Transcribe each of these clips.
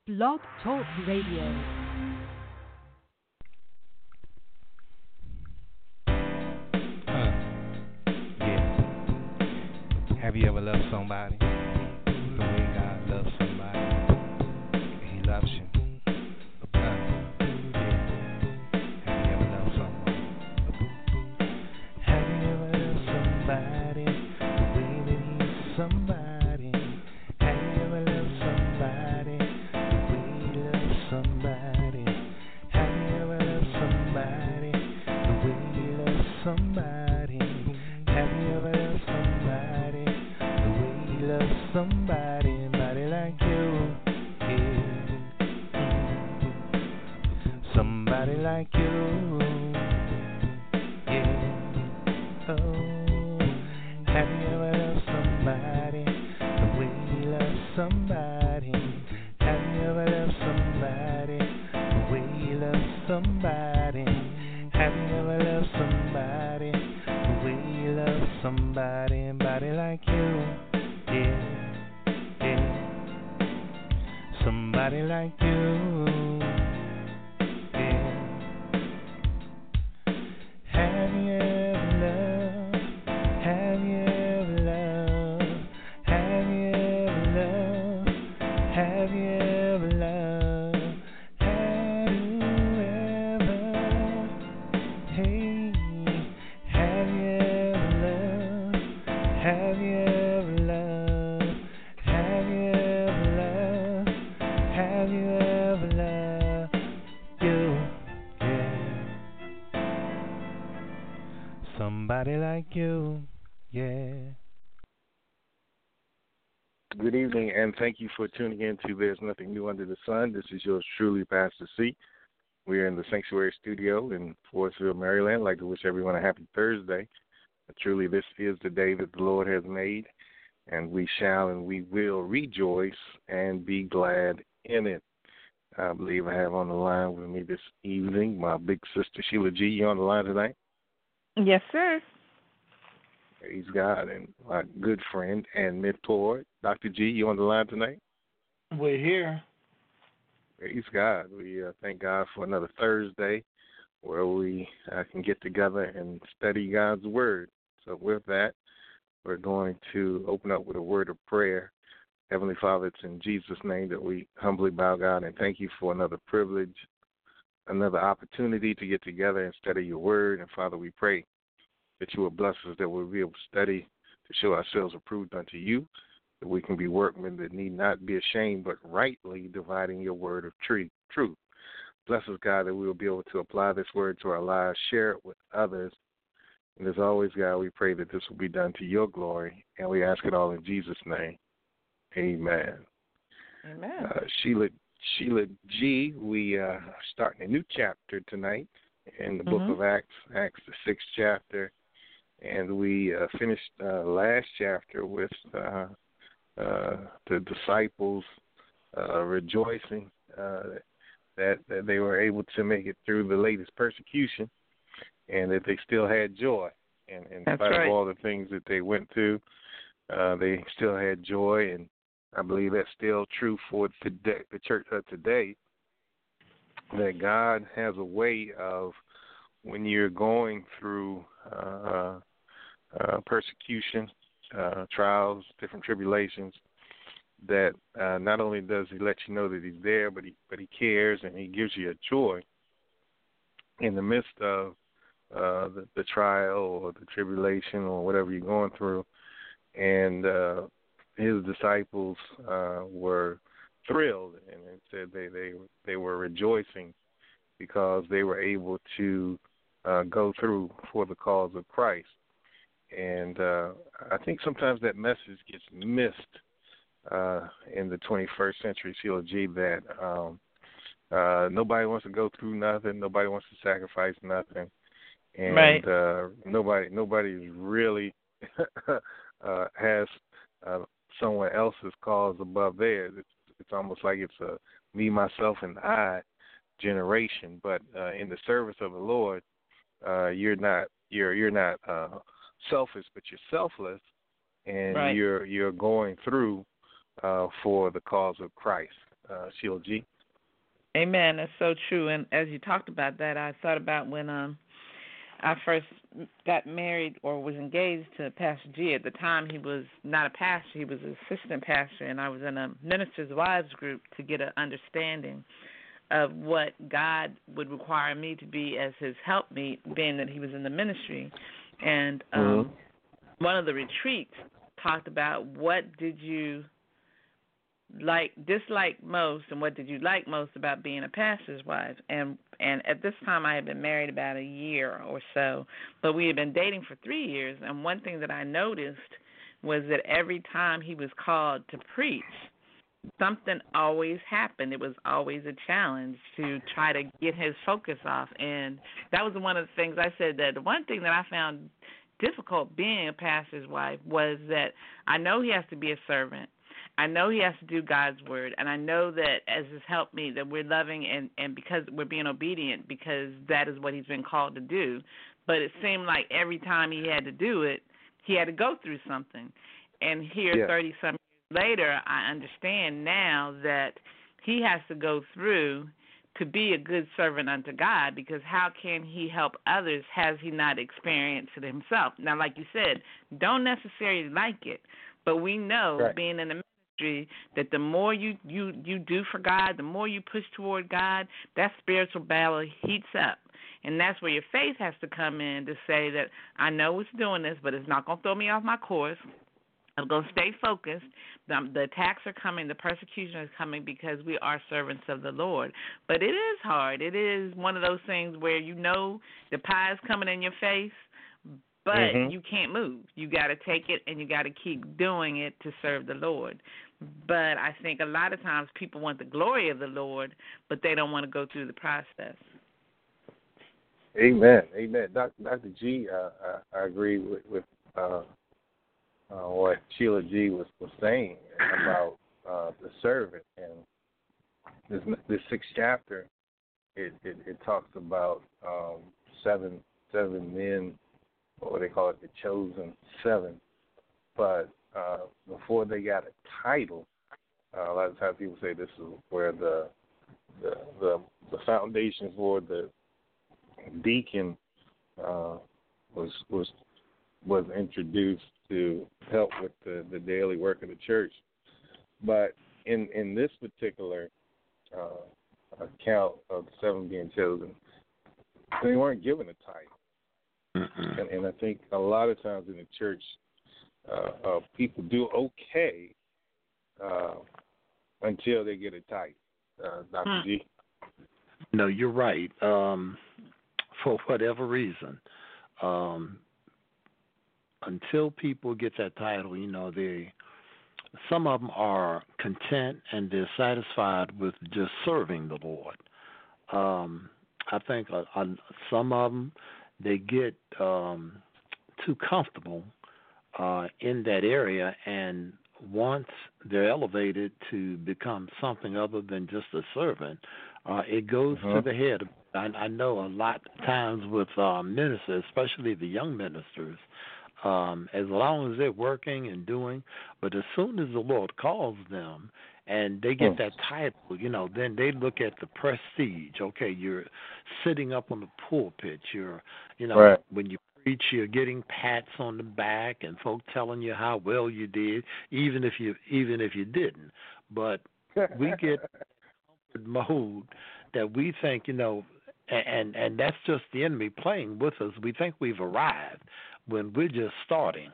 Blog Talk Radio. Yeah. Have you ever loved somebody the way God loves somebody? He loves you. Yeah. Have you ever loved someone? Have you ever loved somebody the way that he's somebody? Have you ever loved somebody the way he loves somebody? Have you ever loved somebody the way he loves somebody? Have you ever loved somebody the way he loves somebody? Somebody like you, yeah. Somebody like you, yeah. Oh, have you ever loved somebody the way he loves somebody? Have you ever loved somebody the way he loves somebody? Have you ever loved somebody the way he loves somebody? Somebody like you, yeah, yeah. Somebody like you, yeah. Have you ever loved? Have you ever loved? Have you ever loved? Have you ever loved? Have you ever? Hey, have you ever loved? Have you ever loved? Have you ever loved? Have you ever loved you? Yeah. Somebody like you, yeah. Good evening, and thank you for tuning in to There's Nothing New Under the Sun. This is yours truly, Pastor C. We are in the Sanctuary Studio in Forestville, Maryland. I'd like to wish everyone a happy Thursday. Truly, this is the day that the Lord has made, and we shall and we will rejoice and be glad in it. I believe I have on the line with me this evening my big sister, Sheila G. You on the line tonight? Yes, sir. Praise God. And my good friend and mentor, Dr. G. You on the line tonight? We're here. Praise God. We thank God for another Thursday where we can get together and study God's Word. So with that, we're going to open up with a word of prayer. Heavenly Father, it's in Jesus' name that we humbly bow, God, and thank you for another privilege, another opportunity to get together and study your Word. And, Father, we pray that you will bless us, that we'll be able to study to show ourselves approved unto you, that we can be workmen that need not be ashamed, but rightly dividing your word of truth. Bless us, God, that we will be able to apply this word to our lives, share it with others. And as always, God, we pray that this will be done to your glory, and we ask it all in Jesus' name. Amen. Amen. Sheila G., we are starting a new chapter tonight in the book of Acts, the 6th chapter. And we finished last chapter with the disciples rejoicing that they were able to make it through the latest persecution and that they still had joy. And in spite of all the things that they went through, they still had joy. And I believe that's still true for the church of today, that God has a way of, when you're going through persecution, trials, different tribulations, that not only does he let you know that he's there, but he cares, and he gives you a joy in the midst of the trial or the tribulation or whatever you're going through. And his disciples were thrilled, and it said they were rejoicing because they were able to go through for the cause of Christ. And I think sometimes that message gets missed in the 21st century, Sheila G., that nobody wants to go through nothing, nobody wants to sacrifice nothing, and nobody really has someone else's cause above theirs. It's almost like it's a me, myself, and I generation. But in the service of the Lord, you're not selfish, but you're selfless, and you're going through for the cause of Christ. Sheila G. Amen. That's so true. And as you talked about that, I thought about when I first got married or was engaged to Pastor G. At the time, he was not a pastor; he was an assistant pastor, and I was in a ministers' wives group to get an understanding of what God would require me to be as His helpmeet, being that He was in the ministry. And one of the retreats talked about what did you dislike most and what did you like most about being a pastor's wife. And at this time I had been married about a year or so, but we had been dating for 3 years, and one thing that I noticed was that every time he was called to preach, something always happened. It was always a challenge to try to get his focus off. And that was one of the things I said, that the one thing that I found difficult being a pastor's wife was that I know he has to be a servant. I know he has to do God's word, and I know that as his helpmeet that we're loving and because we're being obedient because that is what he's been called to do. But it seemed like every time he had to do it, he had to go through something. And here, 30-some years later, I understand now that he has to go through to be a good servant unto God, because how can he help others has he not experienced it himself? Now, like you said, don't necessarily like it, but we know, being in the ministry, that the more you do for God, the more you push toward God, that spiritual battle heats up. And that's where your faith has to come in to say that I know it's doing this, but it's not going to throw me off my course. I'm going to stay focused. The attacks are coming. The persecution is coming because we are servants of the Lord. But it is hard. It is one of those things where you know the pie is coming in your face, but you can't move. You got to take it, and you got to keep doing it to serve the Lord. But I think a lot of times people want the glory of the Lord, but they don't want to go through the process. Amen. Amen. Dr. G, I agree with what Sheila G was saying about the servant. And this 6th chapter, it talks about 7 men, or they call it the chosen 7. But before they got a title, a lot of times people say this is where the foundation for the deacon was introduced to help with the daily work of the church. But in this particular account of the 7 being chosen, they weren't given a title. And I think a lot of times in the church, people do okay until they get a title. Dr. G? No, you're right. For whatever reason, until people get that title, some of them are content and they're satisfied with just serving the Lord. I think some of them, they get too comfortable in that area, and once they're elevated to become something other than just a servant, it goes to the head. I know a lot of times with ministers, especially the young ministers, as long as they're working and doing, but as soon as the Lord calls them and they get that title, then they look at the prestige. Okay, you're sitting up on the pulpit. You're, when you preach, you're getting pats on the back and folk telling you how well you did, even if you didn't. But we get mode that we think, and that's just the enemy playing with us. We think we've arrived when we're just starting.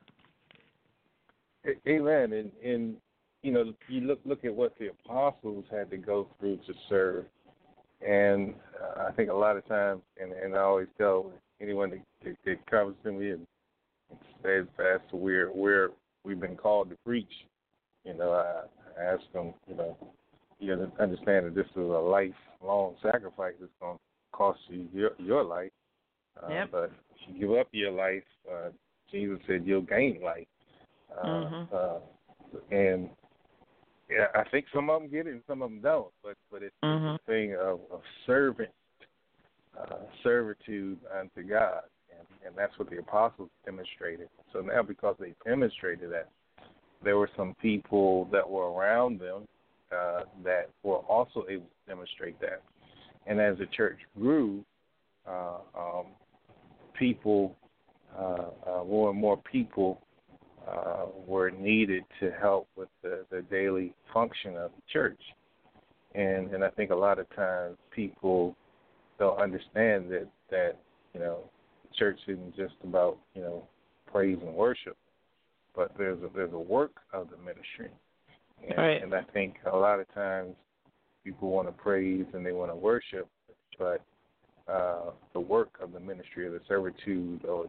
Amen. And you look at what the apostles had to go through to serve. And I think a lot of times, and I always tell anyone that comes to me and says as to where we've been called to preach, I ask them, you understand that this is a lifelong sacrifice. It's going to cost you your life. But if you give up your life, Jesus said you'll gain life. And I think some of them get it and some of them don't. But it's a thing of servitude unto God. And that's what the apostles demonstrated. So now because they demonstrated that, there were some people that were around them that were also able to demonstrate that. And as the church grew, people, more and more people were needed to help with the daily function of the church. And I think a lot of times people don't understand that church isn't just about praise and worship, but there's a work of the ministry. Right. And I think a lot of times people want to praise and they want to worship, but the work of the ministry, or the servitude, or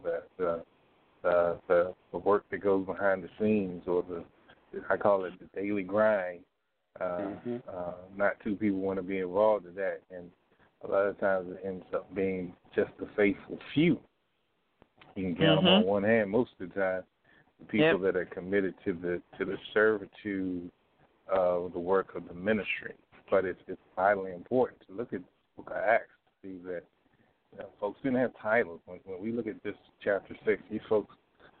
the work that goes behind the scenes, or I call it the daily grind. Not too people want to be involved in that, and a lot of times it ends up being just the faithful few. You can count them on one hand most of the time. The people that are committed to the servitude of the work of the ministry. But it's vitally important to look at the book of Acts to see that folks didn't have titles. When we look at this chapter 6, these folks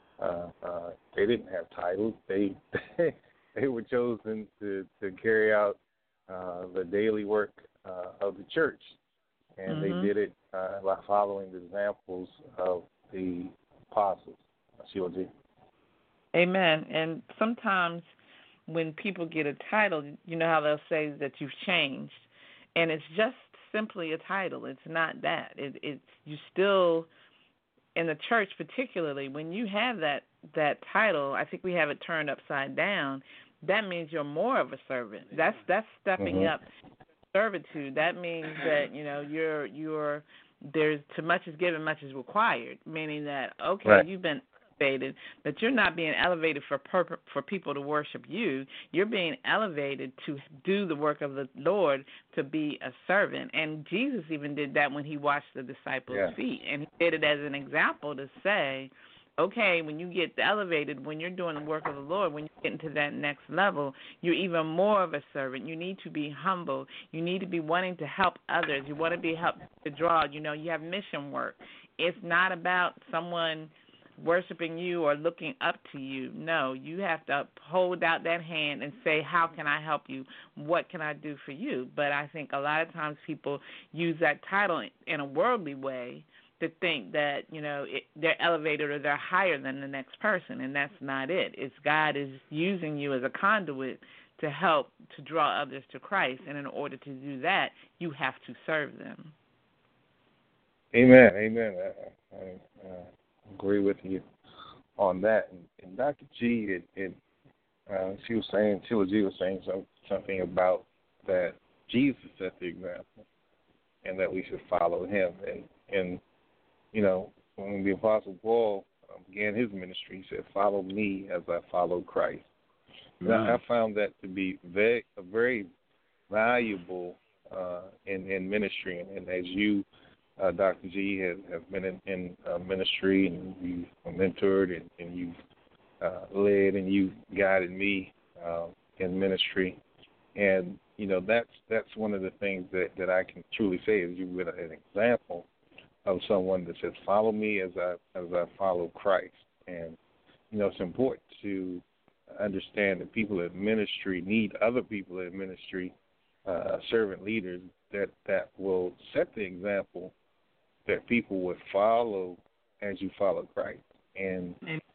they didn't have titles. They were chosen to carry out the daily work of the church, and they did it by following the examples of the apostles. Sheila G. Amen. And sometimes when people get a title, you know how they'll say that you've changed, and it's just simply a title. It's not that. It's you still, in the church particularly, when you have that title, I think we have it turned upside down. That means you're more of a servant. That's stepping up servitude. That means that you're there's too much is given, much is required. Meaning that you've been elevated, but you're not being elevated for people to worship you. You're being elevated to do the work of the Lord, to be a servant. And Jesus even did that when he washed the disciples' feet, and he did it as an example to say, okay, when you get elevated, when you're doing the work of the Lord, when you get into that next level, you're even more of a servant. You need to be humble. You need to be wanting to help others. You want to be helped to draw. You have mission work. It's not about someone worshiping you or looking up to you. No, you have to hold out that hand and say, how can I help you? What can I do for you? But I think a lot of times people use that title in a worldly way to think that, they're elevated or they're higher than the next person, and that's not it. It's God is using you as a conduit to help to draw others to Christ, and in order to do that, you have to serve them. Amen. I agree with you on that. And Dr. G, Sheila G was saying something about that Jesus set the example and that we should follow him. And when the Apostle Paul began his ministry, he said, follow me as I follow Christ. I found that to be very valuable in ministry. And as you, Dr. G, have been in ministry, and you've mentored, and you've led, and you've guided me in ministry. And, that's one of the things that I can truly say is you've been an example of someone that says, follow me as I follow Christ. And, it's important to understand that people in ministry need other people in ministry, servant leaders that will set the example that people would follow as you follow Christ. And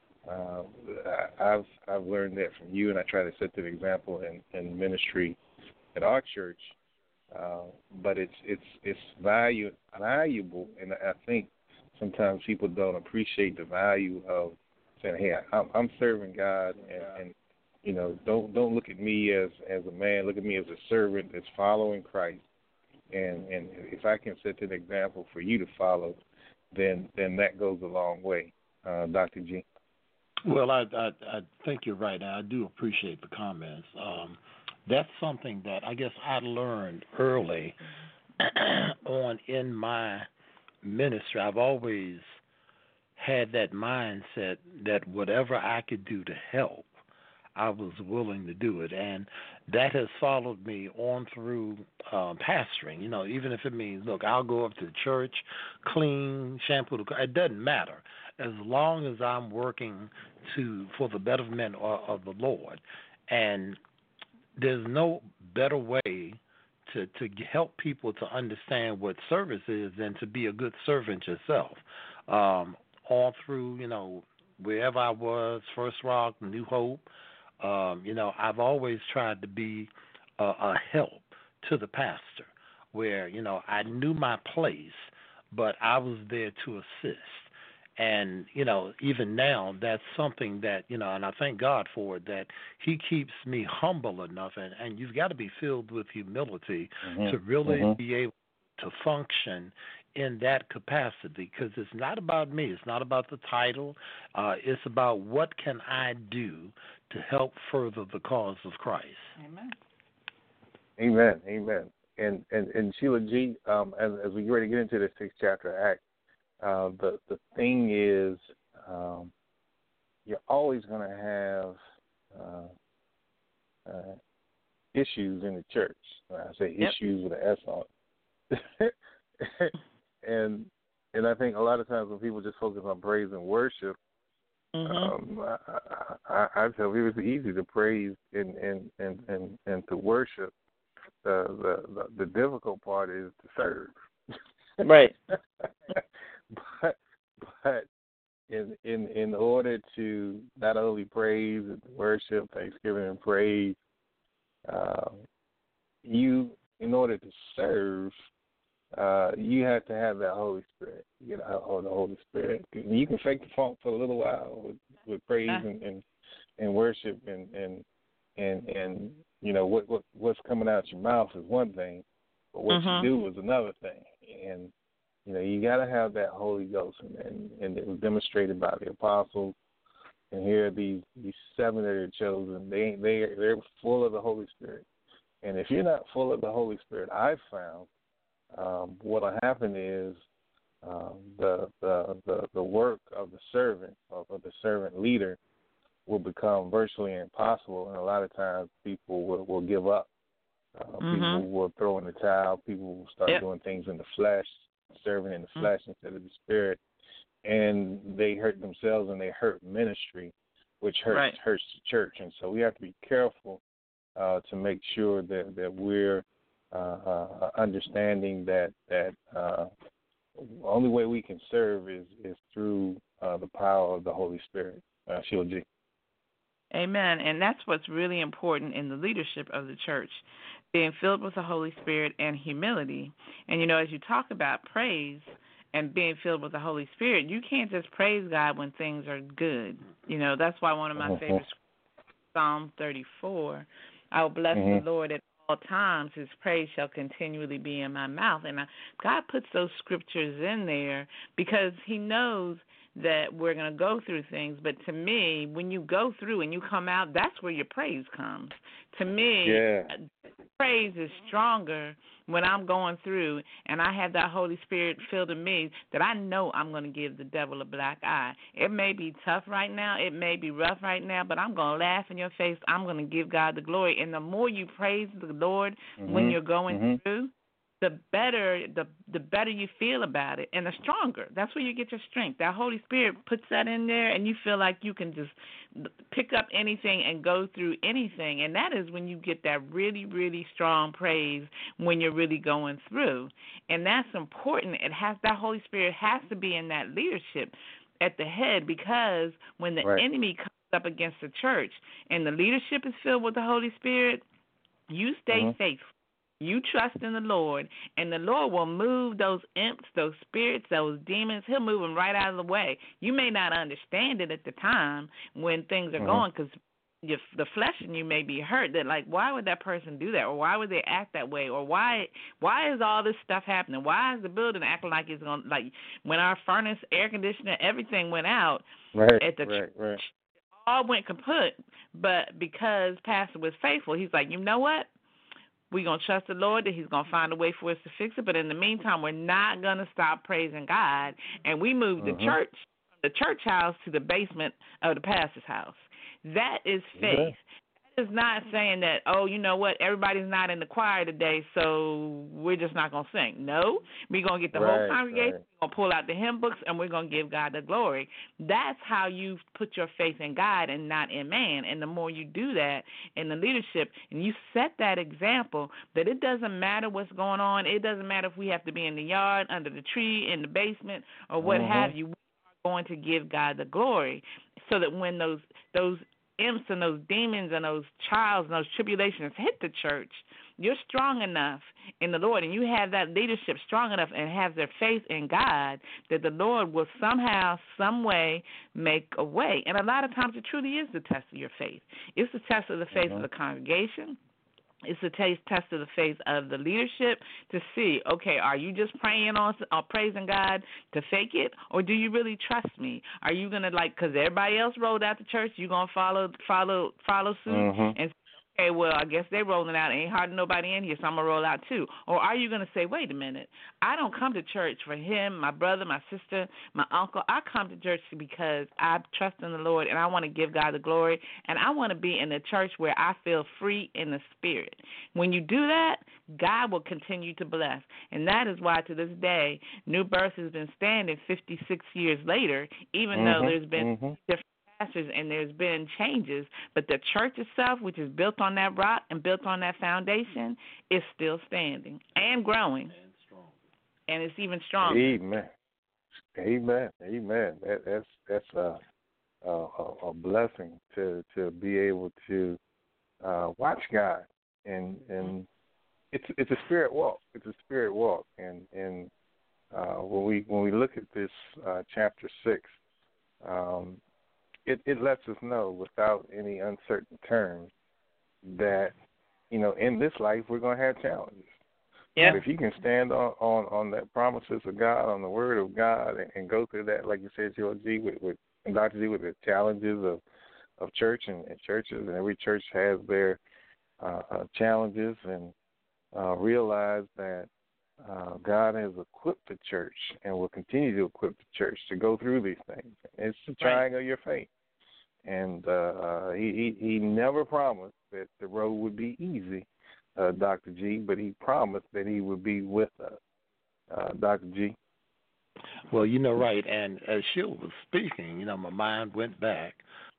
I've learned that from you, and I try to set the example in ministry at our church. But it's valuable, and I think sometimes people don't appreciate the value of saying, "Hey, I'm serving God," and don't look at me as a man. Look at me as a servant that's following Christ. And if I can set an example for you to follow, then that goes a long way, Dr. G. Well, I think you're right. I do appreciate the comments. That's something that I guess I learned early on in my ministry. I've always had that mindset that whatever I could do to help, I was willing to do it. And that has followed me on through pastoring. Even if it means, look, I'll go up to the church, clean, shampoo the car. It doesn't matter. As long as I'm working for the betterment of the Lord. And there's no better way to help people to understand what service is than to be a good servant yourself. All through, wherever I was, First Rock, New Hope, I've always tried to be a help to the pastor where, I knew my place, but I was there to assist. And, even now, that's something that, and I thank God for it, that he keeps me humble enough. And you've got to be filled with humility to really be able to function in that capacity, because it's not about me. It's not about the title. It's about what can I do to help further the cause of Christ. Amen. Amen. Amen. And Sheila G., as we get ready to get into the 6th chapter of Acts, the thing is, you're always going to have issues in the church. I say issues with an S on it. and I think a lot of times when people just focus on praise and worship, I tell people it's easy to praise and to worship. The difficult part is to serve. Right. But in order to not only praise and worship, thanksgiving and praise, in order to serve, you have to have that Holy Spirit. You know, the Holy Spirit. You can fake the funk for a little while with praise and worship and what's coming out your mouth is one thing, but what you do is another thing. And you got to have that Holy Ghost, and it was demonstrated by the apostles. And here are these 7 that are chosen. They're full of the Holy Spirit. And if you're not full of the Holy Spirit, I've found what will happen is the work of the servant or the servant leader will become virtually impossible, and a lot of times people will give up. People will throw in the towel. People will start doing things in the flesh, serving in the flesh instead of the spirit, and they hurt themselves and they hurt ministry, which hurts the church. And so we have to be careful to make sure that we're understanding that the only way we can serve is through the power of the Holy Spirit. Sheila G. Amen. And that's what's really important in the leadership of the church, being filled with the Holy Spirit and humility. And, as you talk about praise and being filled with the Holy Spirit, you can't just praise God when things are good. That's why one of my favorites, Psalm 34, I will bless the Lord at all times. His praise shall continually be in my mouth. And God puts those scriptures in there because he knows that we're going to go through things. But to me, when you go through and you come out, that's where your praise comes. To me, praise is stronger when I'm going through and I have that Holy Spirit filled in me that I know I'm going to give the devil a black eye. It may be tough right now. It may be rough right now, but I'm going to laugh in your face. I'm going to give God the glory. And the more you praise the Lord when you're going through, the better you feel about it, and the stronger. That's where you get your strength. That Holy Spirit puts that in there, and you feel like you can just pick up anything and go through anything. And that is when you get that really, really strong praise when you're really going through. And that's important. That Holy Spirit has to be in that leadership at the head, because when the enemy comes up against the church and the leadership is filled with the Holy Spirit, you stay faithful. You trust in the Lord, and the Lord will move those imps, those spirits, those demons. He'll move them right out of the way. You may not understand it at the time when things are going, because the flesh in you may be hurt. That like, why would that person do that, or why would they act that way, or why is all this stuff happening? Why is the building acting like it's going? Like when our furnace, air conditioner, everything went out at the church, all went kaput. But because Pastor was faithful, he's like, you know what? We're going to trust the Lord that he's going to find a way for us to fix it. But in the meantime, we're not going to stop praising God. And we moved the church from the church house to the basement of the pastor's house. That is faith. That is not saying that, oh, you know what, everybody's not in the choir today, so we're just not going to sing. No, we're going to get the whole congregation, we're going to pull out the hymn books, and we're going to give God the glory. That's how you put your faith in God and not in man. And the more you do that in the leadership, and you set that example that it doesn't matter what's going on, it doesn't matter if we have to be in the yard, under the tree, in the basement, or what have you, we are going to give God the glory, so that when those imps and those demons and those trials and those tribulations hit the church, you're strong enough in the Lord, and you have that leadership strong enough and have their faith in God that the Lord will somehow, some way make a way. And a lot of times it truly is the test of your faith. It's the test of the faith of the congregation. It's a test of the faith of the leadership to see, okay, are you just praying on or praising God to fake it, or do you really trust me? Are you gonna, like, because everybody else rolled out the church, you gonna follow suit and okay, well, I guess they're rolling out. Ain't hardly nobody in here, so I'm going to roll out too. Or are you going to say, wait a minute, I don't come to church for him, my brother, my sister, my uncle. I come to church because I trust in the Lord, and I want to give God the glory, and I want to be in a church where I feel free in the spirit. When you do that, God will continue to bless. And that is why to this day, New Birth has been standing 56 years later, even though there's been different pastors and there's been changes, but the church itself, which is built on that rock and built on that foundation, is still standing and growing, and it's even stronger. Amen. That's a blessing to be able to watch God, and it's a spirit walk. It's a spirit walk, and when we look at this chapter 6. It lets us know without any uncertain terms that, in this life we're going to have challenges. Yeah. But if you can stand on that promises of God, on the word of God, and go through that, like you said, George G, with Dr. G, with the challenges of church and churches, and every church has their challenges, and realize that God has equipped the church and will continue to equip the church to go through these things. It's the trying of your faith. And he never promised that the road would be easy, Dr. G, but he promised that he would be with us. Dr. G? Well, right. And as Sheila was speaking, my mind went back.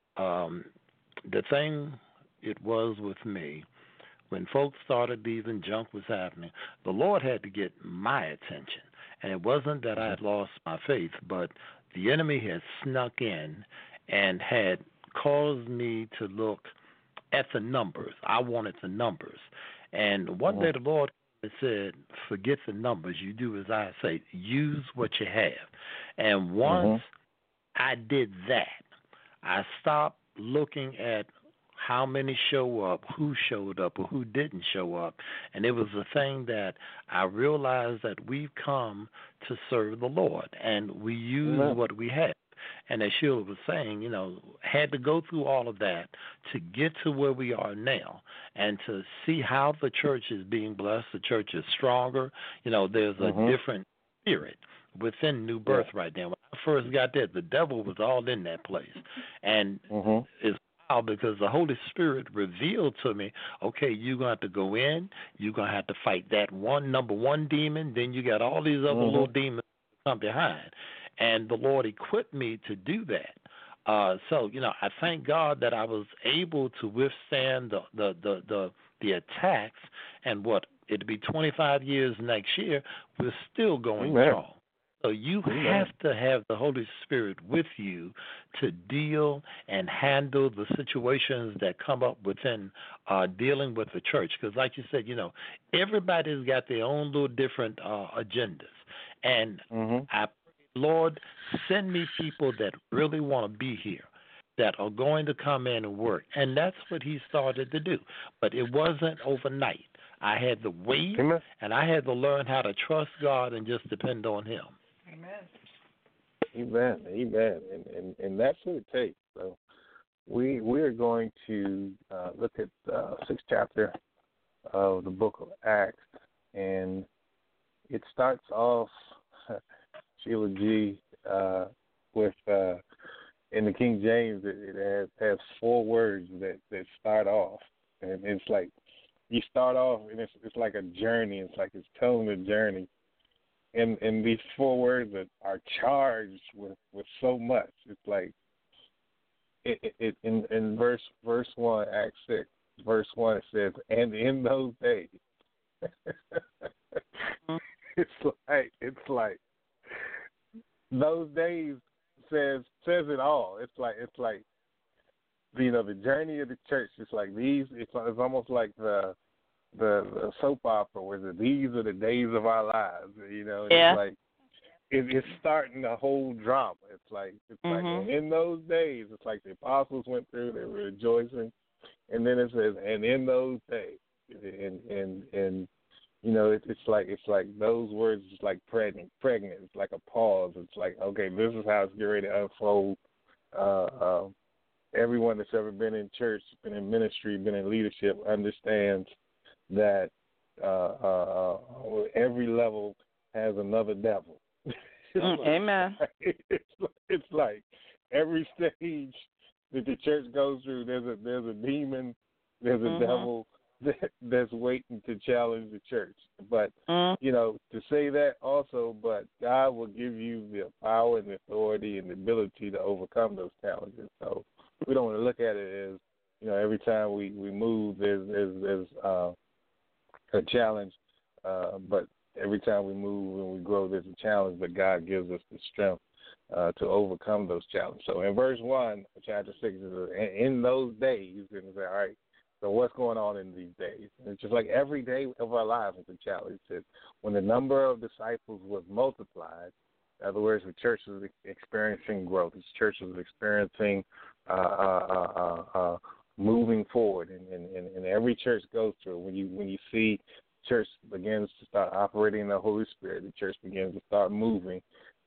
The thing it was with me, when folks started leaving, junk was happening, the Lord had to get my attention. And it wasn't that I had lost my faith, but the enemy had snuck in and had caused me to look at the numbers. I wanted the numbers. And one day the Lord said, forget the numbers. You do as I say. Use what you have. And once I did that, I stopped looking at how many show up, who showed up, or who didn't show up. And it was a thing that I realized that we've come to serve the Lord, and we use what we have. And as Sheila was saying, had to go through all of that to get to where we are now and to see how the church is being blessed. The church is stronger. There's a different spirit within New Birth right now. When I first got there, the devil was all in that place. And it's because the Holy Spirit revealed to me, okay, you're going to have to go in, you're going to have to fight that number one demon, then you got all these other little demons that come behind. And the Lord equipped me to do that. So, I thank God that I was able to withstand the attacks, and it'll be 25 years next year, we're still going strong. So you have to have the Holy Spirit with you to deal and handle the situations that come up within dealing with the church. Because like you said, everybody's got their own little different agendas. And I pray, Lord, send me people that really want to be here, that are going to come in and work. And that's what he started to do. But it wasn't overnight. I had to wait, and I had to learn how to trust God and just depend on him. Amen. And that's what it takes. So we're going to look at the 6th chapter of the book of Acts, and it starts off, Sheila G, with a in the King James, it has 4 words that start off, and it's like you start off, and it's like a journey. It's like it's telling a journey, and these 4 words are charged with so much. It's like it in verse 1, Acts 6, verse 1, it says, "And in those days," it's like those days says it all. It's like the journey of the church. It's like these. It's almost like the soap opera where these are the days of our lives. Yeah. It's like it's starting the whole drama. It's like and in those days, it's like the apostles went through. They were rejoicing, and then it says, "And in those days," and it's like those words is like pregnant. It's like a pause. It's like, okay, this is how it's getting ready to unfold. Everyone that's ever been in church, been in ministry, been in leadership understands that every level has another devil. Amen. It's like every stage that the church goes through, there's a demon, there's a devil that's waiting to challenge the church. But to say that also, but God will give you the power and the authority and the ability to overcome those challenges. So we don't want to look at it as every time we move there's a challenge, but every time we move and we grow there's a challenge. But God gives us the strength to overcome those challenges. So in verse 1, chapter 6, in those days, and it's all right. So what's going on in these days? And it's just like every day of our lives is a challenge. It says, when the number of disciples was multiplied, in other words, the church was experiencing growth. The church was experiencing moving forward, and every church goes through. When you see church begins to start operating in the Holy Spirit, the church begins to start moving.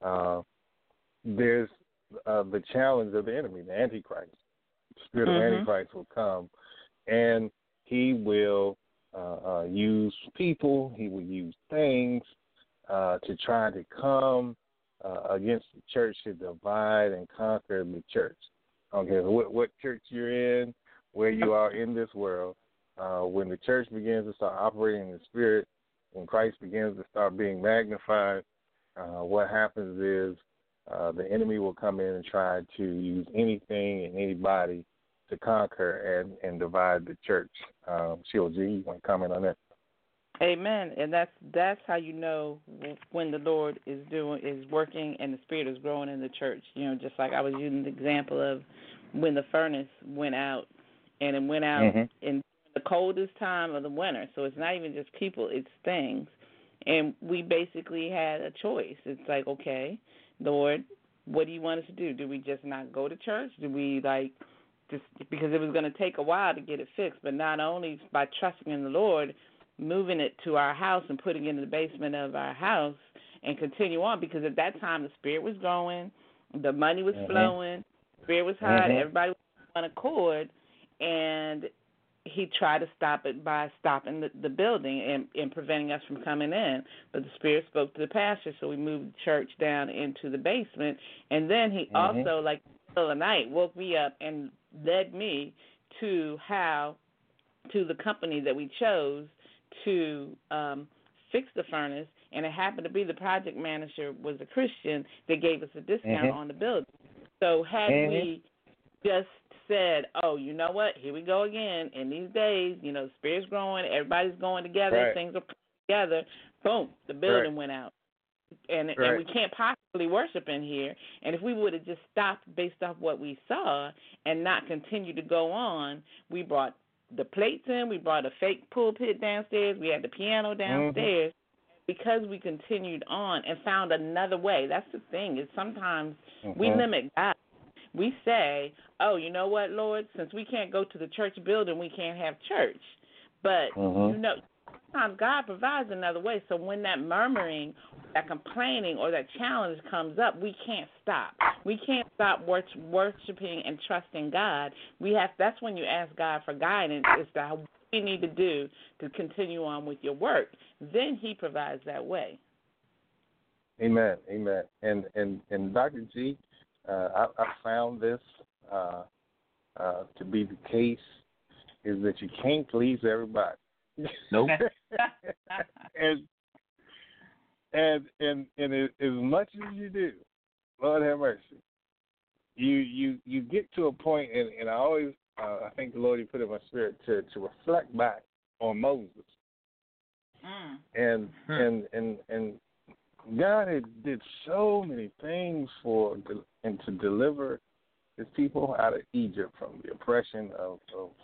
There's the challenge of the enemy, the Antichrist. The spirit of Antichrist will come. And he will use people, he will use things to try to come against the church, to divide and conquer the church. Okay, what church you're in, where you are in this world, when the church begins to start operating in the Spirit, when Christ begins to start being magnified, what happens is the enemy will come in and try to use anything and anybody to conquer and divide the church. Sheila G., you want to comment on that? Amen. And that's how you know when the Lord is working and the Spirit is growing in the church. Just like I was using the example of when the furnace went out, and it went out in the coldest time of the winter. So it's not even just people, it's things. And we basically had a choice. It's like, okay, Lord, what do you want us to do? Do we just not go to church? Do we just because it was going to take a while to get it fixed, but not only by trusting in the Lord, moving it to our house and putting it in the basement of our house and continue on, because at that time the Spirit was growing, the money was flowing, the Spirit was high, everybody was on accord, and he tried to stop it by stopping the building and preventing us from coming in. But the Spirit spoke to the pastor, so we moved the church down into the basement, and then he also, like in the middle of the night, woke me up and led me to the company that we chose to fix the furnace, and it happened to be the project manager was a Christian that gave us a discount on the building. So had we just said, oh, you know what, here we go again, in these days, the Spirit's growing, everybody's going together, things are put together, boom, the building went out. And we can't possibly worship in here. And if we would have just stopped based off what we saw and not continue to go on, we brought the plates in, we brought a fake pulpit downstairs, we had the piano downstairs, because we continued on and found another way. That's the thing, is sometimes we limit God. We say, oh, you know what, Lord, since we can't go to the church building, we can't have church. But, sometimes God provides another way. So when that murmuring, that complaining, or that challenge comes up, we can't stop. We can't stop worshiping and trusting God. That's when you ask God for guidance as to what we need to do to continue on with your work. Then he provides that way. Amen. And Dr. G, I found this to be the case, is that you can't please everybody. Nope. and as much as you do, Lord have mercy, you get to a point, and I always I think the Lord, He put it in my spirit to reflect back on Moses, and God did so many things and to deliver His people out of Egypt from the oppression of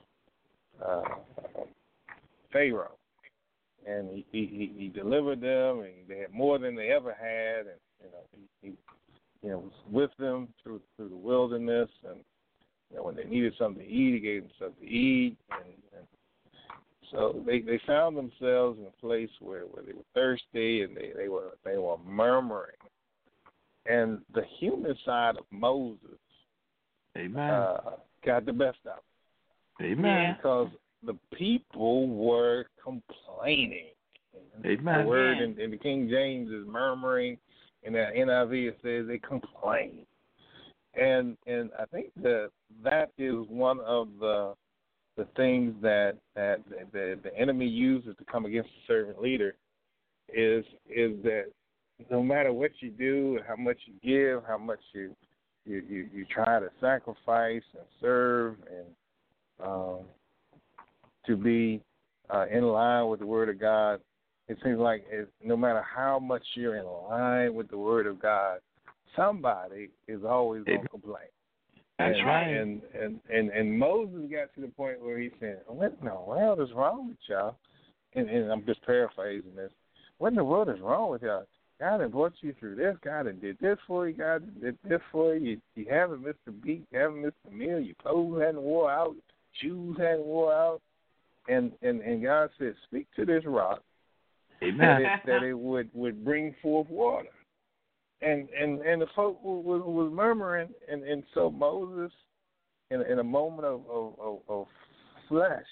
Pharaoh, and he delivered them, and they had more than they ever had, and he was with them through the wilderness, and when they needed something to eat, He gave them something to eat, and so they found themselves in a place where they were thirsty, and they were murmuring, and the human side of Moses, Amen, got the best of it. Amen, because the people were complaining. Amen. The word in the King James is murmuring, in the NIV it says they complain. And I think that is one of the things that the enemy uses to come against a servant leader is that no matter what you do, how much you give, how much you try to sacrifice and serve and to be in line with the Word of God, it seems like no matter how much you're in line with the Word of God, somebody is always going to complain. That's right. And Moses got to the point where he said, "What in the world is wrong with y'all?" And I'm just paraphrasing this. What in the world is wrong with y'all? God had brought you through this. God had did this for you. God did this for you. You haven't missed a beat. You haven't missed a meal. Your clothes hadn't wore out. Shoes hadn't wore out. And God said, "Speak to this rock, Amen, that it would bring forth water." And the folk was murmuring, and so Moses, in a moment of flesh,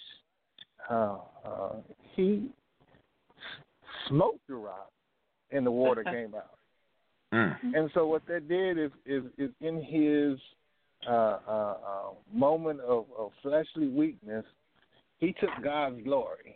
he smote the rock, and the water came out. And so what that did is in his moment of fleshly weakness, he took God's glory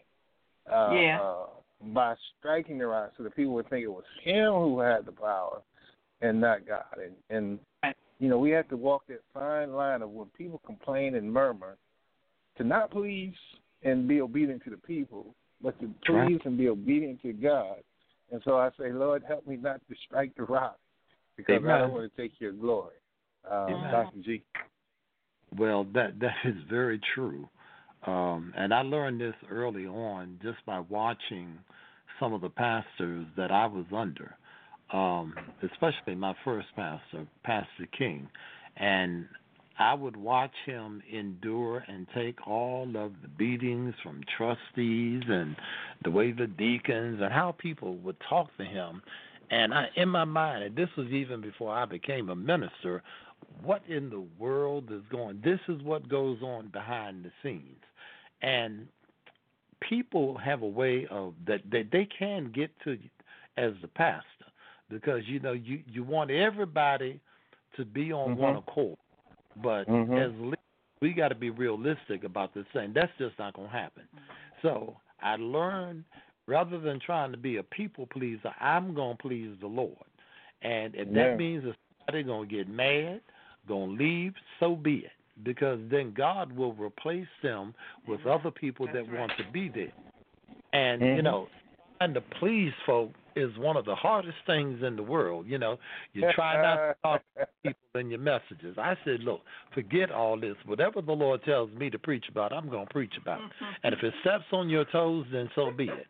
by striking the rock, so that people would think it was him who had the power and not God. And we have to walk that fine line of when people complain and murmur, to not please and be obedient to the people, but to please and be obedient to God. And so I say, Lord, help me not to strike the rock, because I don't want to take your glory. Dr. G. Well, that is very true. And I learned this early on just by watching some of the pastors that I was under, especially my first pastor, Pastor King. And I would watch him endure and take all of the beatings from trustees and the way the deacons and how people would talk to him. And in my mind, and this was even before I became a minister, what in the world is going on? This is what goes on behind the scenes. And people have a way of that they can get to you as the pastor, because you want everybody to be on one accord, but as leaders, we got to be realistic about this thing. That's just not going to happen. So I learned, rather than trying to be a people pleaser, I'm going to please the Lord, and if that means that somebody's going to get mad, going to leave, so be it. Because then God will replace them with other people that want to be there. And, trying to please folk is one of the hardest things in the world. You try not to talk to people in your messages. I said, look, forget all this. Whatever the Lord tells me to preach about, I'm going to preach about. And if it steps on your toes, then so be it.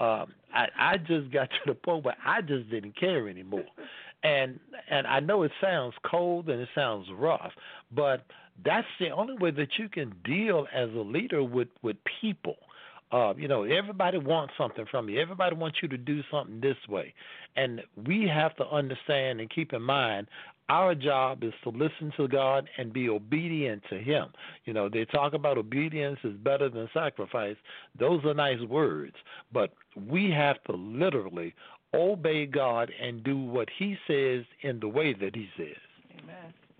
I just got to the point where I just didn't care anymore. And I know it sounds cold and it sounds rough, but that's the only way that you can deal as a leader with people. Everybody wants something from you. Everybody wants you to do something this way. And we have to understand and keep in mind our job is to listen to God and be obedient to Him. They talk about obedience is better than sacrifice. Those are nice words, but we have to literally obey God and do what He says in the way that He says. Amen.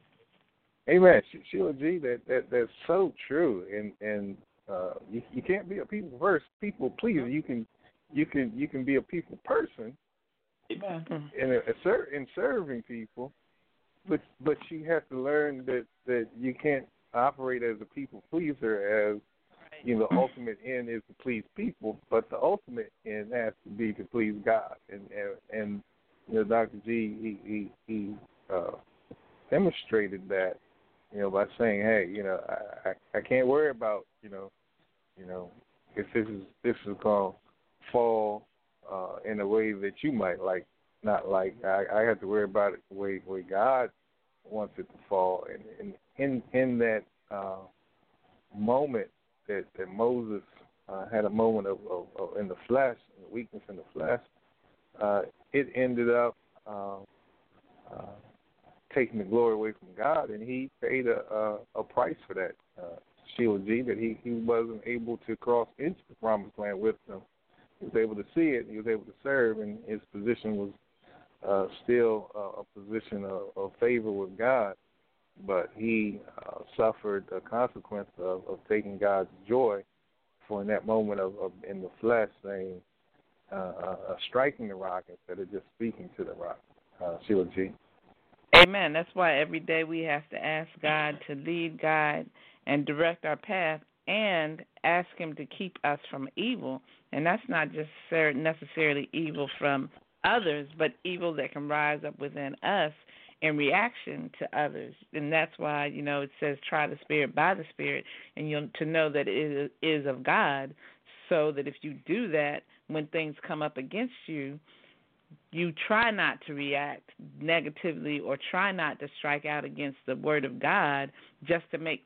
Amen. Sheila G, that's so true. And you can't be a people pleaser. You can be a people person. Amen. In serving people, but you have to learn that you can't operate as a people pleaser. As the ultimate end is to please people, but the ultimate end has to be to please God. And Dr. G he demonstrated that by saying, hey, I can't worry about if this is going to fall in a way that you might not like. I have to worry about it the way God wants it to fall. And in that moment that Moses had a moment of in the flesh, weakness in the flesh, it ended up taking the glory away from God, and he paid a price for that. Sheila G, that he wasn't able to cross into the promised land with them. He was able to see it, he was able to serve, and his position was still a position of favor with God, but he suffered the consequence of taking God's joy for in that moment of in the flesh, saying, striking the rock instead of just speaking to the rock. Sheila G. Amen. That's why every day we have to ask God to lead, guide, and direct our path, and ask Him to keep us from evil. And that's not just necessarily evil from others, but evil that can rise up within us in reaction to others. And that's why, it says try the Spirit by the Spirit, and you'll to know that it is of God, so that if you do that, when things come up against you, you try not to react negatively or try not to strike out against the Word of God just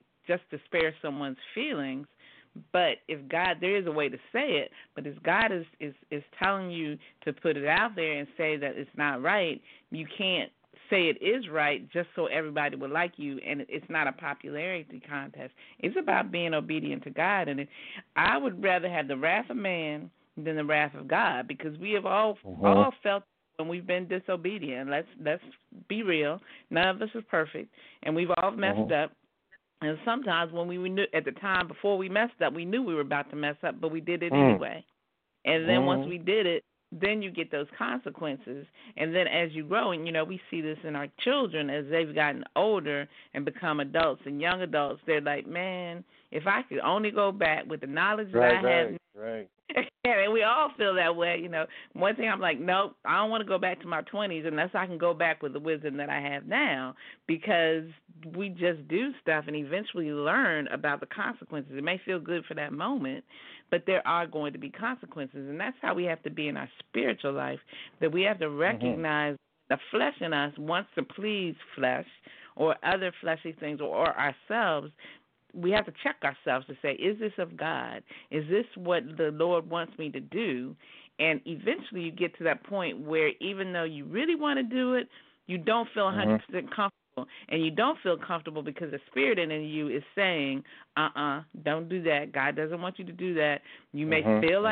to spare someone's feelings. But if God, there is a way to say it, but if God is telling you to put it out there and say that it's not right, you can't say it is right just so everybody will like you, and it's not a popularity contest. It's about being obedient to God, and I would rather have the wrath of man than the wrath of God, because we have all felt when we've been disobedient. Let's be real. None of us is perfect, and we've all messed up. And sometimes when we knew at the time before we messed up, we knew we were about to mess up, but we did it anyway. And then once we did it, then you get those consequences. And then as you grow, and we see this in our children as they've gotten older and become adults and young adults, they're like, man, if I could only go back with the knowledge that I have. Right. And we all feel that way, One thing I'm like, nope, I don't want to go back to my 20s unless I can go back with the wisdom that I have now, because we just do stuff and eventually learn about the consequences. It may feel good for that moment, but there are going to be consequences, and that's how we have to be in our spiritual life, that we have to recognize the flesh in us wants to please flesh or other fleshly things or ourselves. We have to check ourselves to say, is this of God? Is this what the Lord wants me to do? And eventually you get to that point where even though you really want to do it, you don't feel 100% comfortable. And you don't feel comfortable because the Spirit in you is saying, don't do that. God doesn't want you to do that. You may feel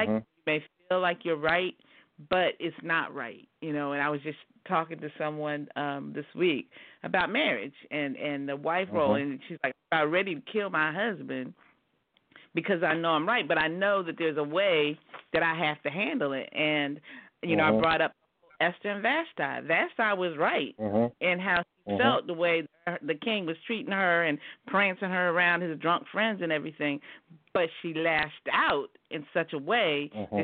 like you're right, but it's not right. And I was just talking to someone this week about marriage and the wife role, and she's like, I'm ready to kill my husband because I know I'm right, but I know that there's a way that I have to handle it. And, I brought up Esther and Vashti. Vashti was right in how she felt, the way the king was treating her and prancing her around his drunk friends and everything, but she lashed out in such a way that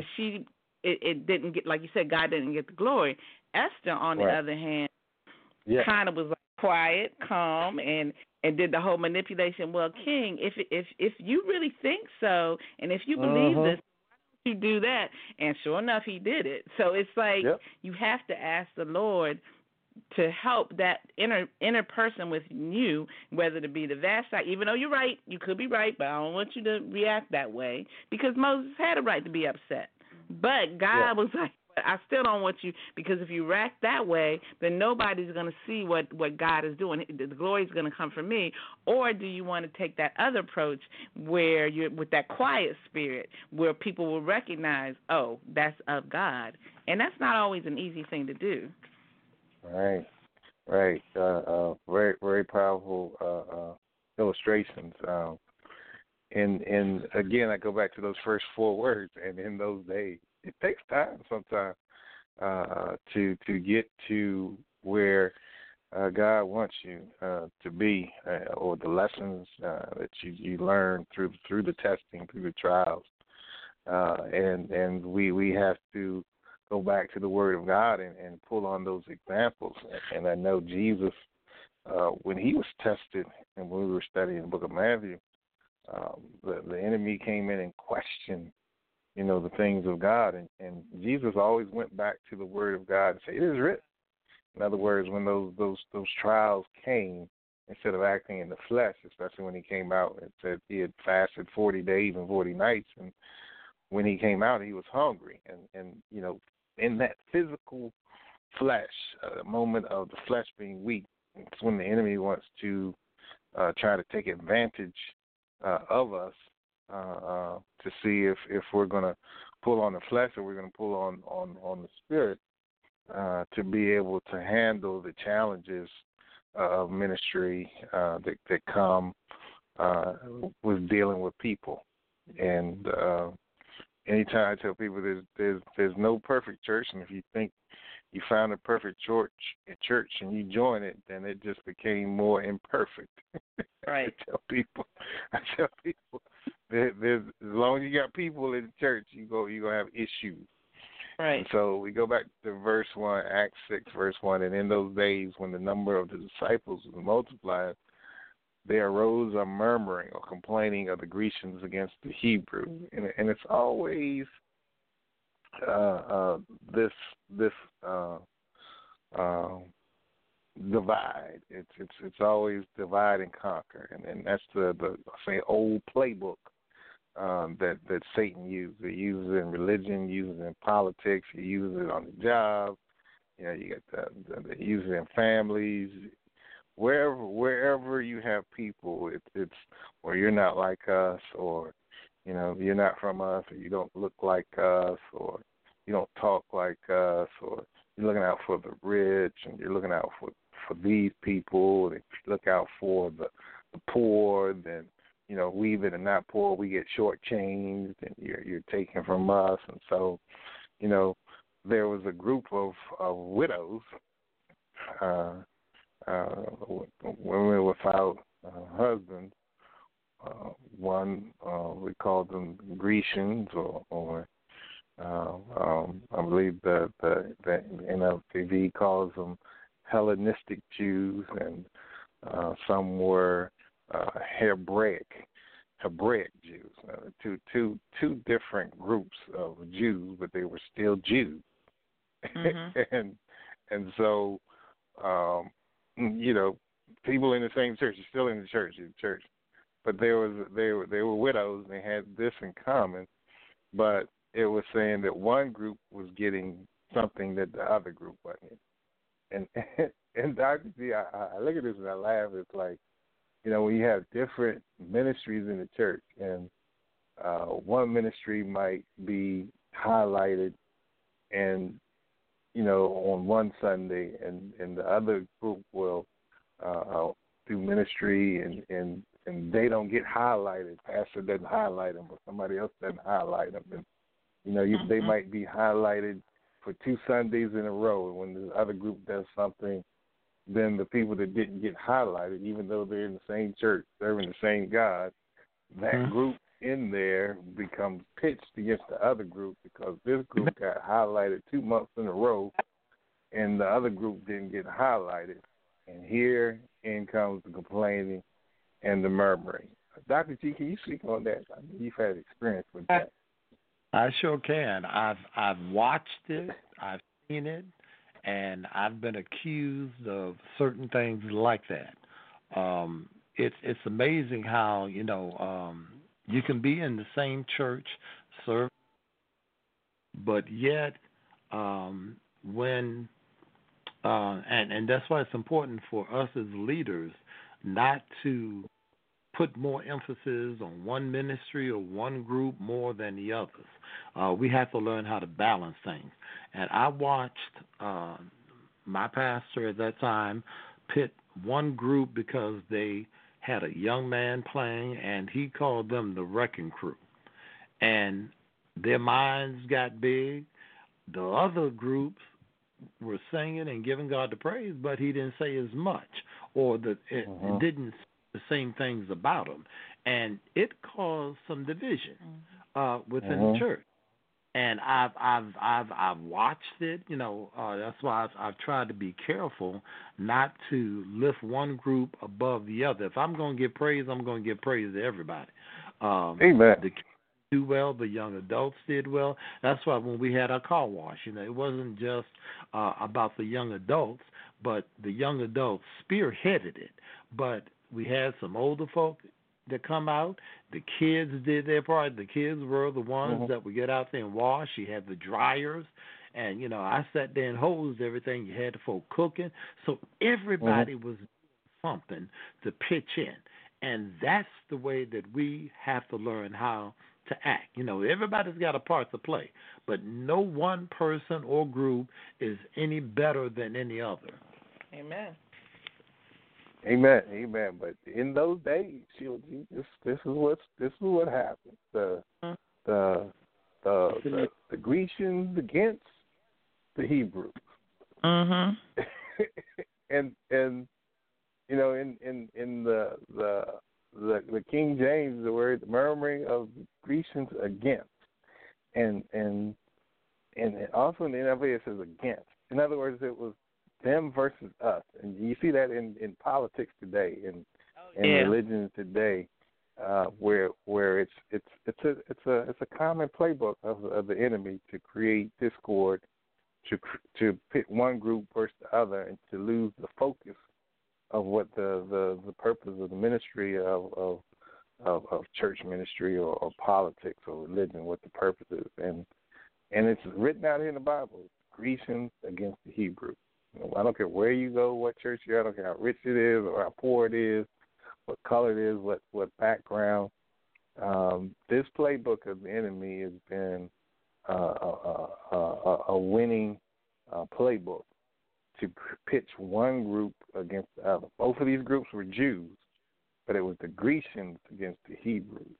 it didn't get, like you said, God didn't get the glory. Esther, on the other hand, kind of was like quiet, calm, and did the whole manipulation. Well, king, if you really think so, and if you believe this, why don't you do that? And sure enough, he did it. So it's like you have to ask the Lord to help that inner person within you, whether to be the Vashti, even though you're right, you could be right, but I don't want you to react that way, because Moses had a right to be upset. But God was like, I still don't want you, because if you react that way, then nobody's going to see what God is doing. The glory is going to come from me. Or do you want to take that other approach where you're with that quiet spirit, where people will recognize, oh, that's of God? And that's not always an easy thing to do. Right. Right. Very, very powerful illustrations. And again, I go back to those first 4 words. And in those days, it takes time sometimes to get to where God wants you to be, or the lessons that you learn through the testing, through the trials, and we have to go back to the Word of God and pull on those examples. And I know Jesus, when he was tested, and when we were studying the Book of Matthew, the enemy came in and questioned, the things of God, and Jesus always went back to the Word of God and said, "It is written." In other words, when those trials came, instead of acting in the flesh, especially when he came out and said he had fasted 40 days and 40 nights, and when he came out, he was hungry, and in that physical flesh, a moment of the flesh being weak, it's when the enemy wants to try to take advantage of us to see if we're going to pull on the flesh or we're going to pull on the spirit to be able to handle the challenges of ministry that come with dealing with people. And anytime I tell people there's no perfect church, and if you think you found a perfect church and you join it, then it just became more imperfect. Right. I tell people, there's, as long as you got people in the church, you're gonna have issues. Right. And so we go back to verse 1, Acts 6, verse 1, and in those days when the number of the disciples was multiplied, there arose a murmuring or complaining of the Grecians against the Hebrew. And it's always this divide. It's always divide and conquer, and that's the old playbook that Satan used. He uses it in religion, uses it in politics, he uses it on the job. You got the uses it in families. Wherever you have people, it's or you're not like us, or you're not from us, or you don't look like us, or you don't talk like us, or you're looking out for the rich, and you're looking out for these people. And if you look out for the poor, then we that are not poor, we get shortchanged, and you're taking from us. And so, there was a group of widows, women without husbands. One we call them Grecians, or I believe the NLTV calls them Hellenistic Jews, and some were Hebraic Jews. Two different groups of Jews, but they were still Jews. Mm-hmm. and so people in the same church are still in the church, but they were widows, and they had this in common, but it was saying that one group was getting something that the other group wasn't. And Dr. G, I look at this and I laugh. It's like, when you have different ministries in the church, and one ministry might be highlighted and on one Sunday, and the other group will do ministry, and they don't get highlighted. Pastor doesn't highlight them, or somebody else doesn't highlight them, and they might be highlighted for 2 Sundays in a row. And when the other group does something, then the people that didn't get highlighted, even though they're in the same church, serving the same God, that group in there becomes pitched against the other group, because this group got highlighted 2 months in a row, and the other group didn't get highlighted. And here in comes the complaining and the murmuring. Dr. G, can you speak on that? I mean, you've had experience with that. I sure can. I've watched it, I've seen it, and I've been accused of certain things like that. It's amazing how you can be in the same church, serve, but yet when and that's why it's important for us as leaders not to put more emphasis on one ministry or one group more than the others. We have to learn how to balance things. And I watched my pastor at that time pit one group because they had a young man playing, and he called them the Wrecking Crew. And their minds got big. The other groups were singing and giving God the praise, but he didn't say as much, or it didn't say the same things about them, and it caused some division within the church. And I've watched it. That's why I've tried to be careful not to lift one group above the other. If I'm going to give praise, I'm going to give praise to everybody. Amen. The kids do well, the young adults did well. That's why when we had our car wash, it wasn't just about the young adults, but the young adults spearheaded it. But we had some older folk that come out. The kids did their part. The kids were the ones that would get out there and wash. You had the dryers, and I sat there and hosed everything. You had the folk cooking, so everybody was doing something to pitch in, and that's the way that we have to learn how to act. Everybody's got a part to play, but no one person or group is any better than any other. Amen. Amen, amen. But in those days, this is what happened. The Grecians against the Hebrews. Mhm. and in the King James, the word murmuring of Grecians against, and also in the NIV it says against. In other words, it was them versus us, and you see that in politics today, in religion today, where it's a common playbook of the enemy to create discord, to pit one group versus the other, and to lose the focus of what the purpose of the ministry of church ministry or politics or religion, what the purpose is, and it's written out here in the Bible: Grecians against the Hebrews. I don't care where you go, what church you're at, I don't care how rich it is or how poor it is, what color it is, what background. This playbook of the enemy has been a winning playbook to pitch one group against the other. Both of these groups were Jews, but it was the Grecians against the Hebrews.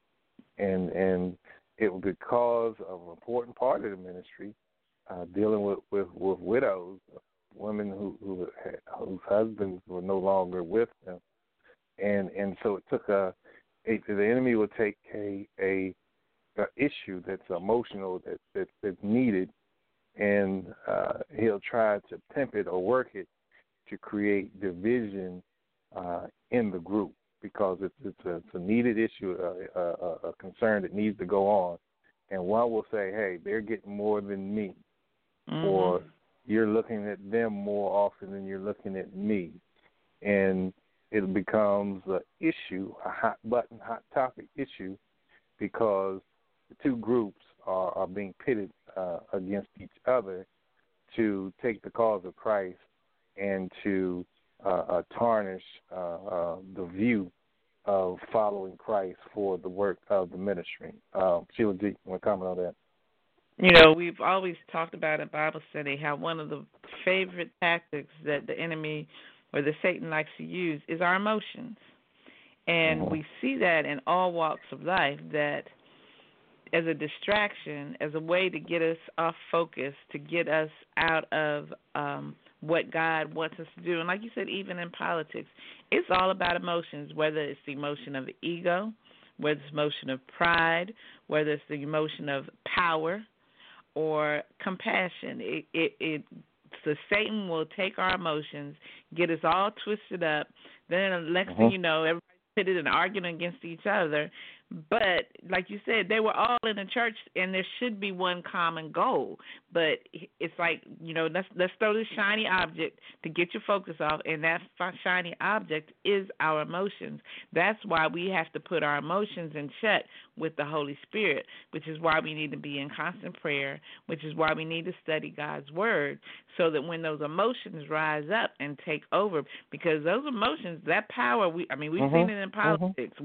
And it was because of an important part of the ministry, dealing with widows, women whose husbands were no longer with them, and so it took the enemy would take a issue that's emotional that's needed, and he'll try to pimp it or work it to create division in the group, because it's a needed issue, a concern that needs to go on, and one will say, hey, they're getting more than me, or you're looking at them more often than you're looking at me. And it becomes an issue, a hot topic issue, because the two groups are being pitted against each other to take the cause of Christ and to tarnish the view of following Christ for the work of the ministry. Sheila G., you want to comment on that? We've always talked about in Bible study how one of the favorite tactics that the enemy or the Satan likes to use is our emotions. And we see that in all walks of life, that as a distraction, as a way to get us off focus, to get us out of what God wants us to do. And like you said, even in politics, it's all about emotions, whether it's the emotion of the ego, whether it's the emotion of pride, whether it's the emotion of power, or compassion. So Satan will take our emotions, get us all twisted up. Then the next thing you know, everybody's pitted and arguing against each other. But like you said, they were all in the church, and there should be one common goal. But it's like, let's throw this shiny object to get your focus off, and that shiny object is our emotions. That's why we have to put our emotions in check with the Holy Spirit, which is why we need to be in constant prayer, which is why we need to study God's Word, so that when those emotions rise up and take over, because those emotions, that power, we've seen it in politics.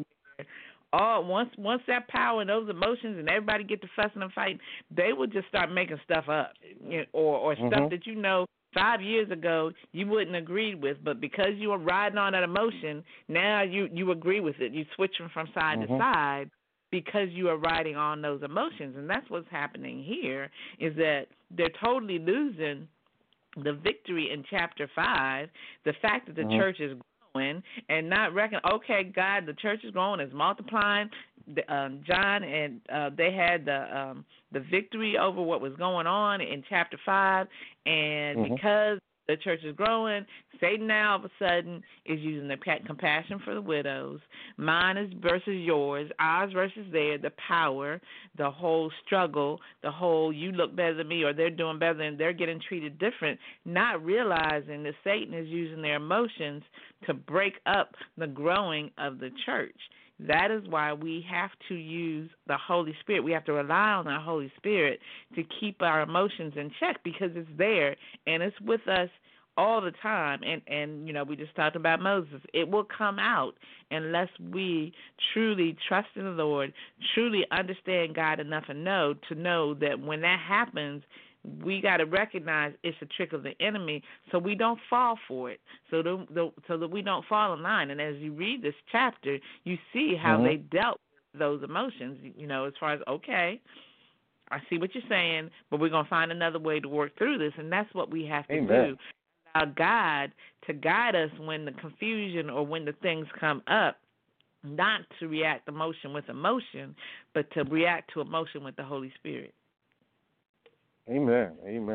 Once that power and those emotions and everybody get to fussing and fighting, they will just start making stuff up, or stuff that 5 years ago you wouldn't agree with, but because you were riding on that emotion, now you agree with it. You switching from side to side because you are riding on those emotions, and that's what's happening here. Is that they're totally losing the victory in chapter 5. The fact that the church is growing and not okay, God, the church is growing, it's multiplying. John and they had the victory over what was going on in chapter 5, and because the church is growing, Satan now all of a sudden is using the compassion for the widows, mine is versus yours, ours versus theirs, the power, the whole struggle, the whole you look better than me or they're doing better and they're getting treated different, not realizing that Satan is using their emotions to break up the growing of the church. That is why we have to use the Holy Spirit. We have to rely on the Holy Spirit to keep our emotions in check, because it's there and it's with us all the time. And you know, we just talked about Moses. It will come out unless we truly trust in the Lord, truly understand God enough and know that when that happens, we got to recognize it's a trick of the enemy, so we don't fall for it, so that we don't fall in line. And as you read this chapter, you see how they dealt with those emotions, you know, as far as, okay, I see what you're saying, but we're going to find another way to work through this, and that's what we have to do. Allow God to guide us when the confusion or when the things come up, not to react emotion with emotion, but to react to emotion with the Holy Spirit. Amen.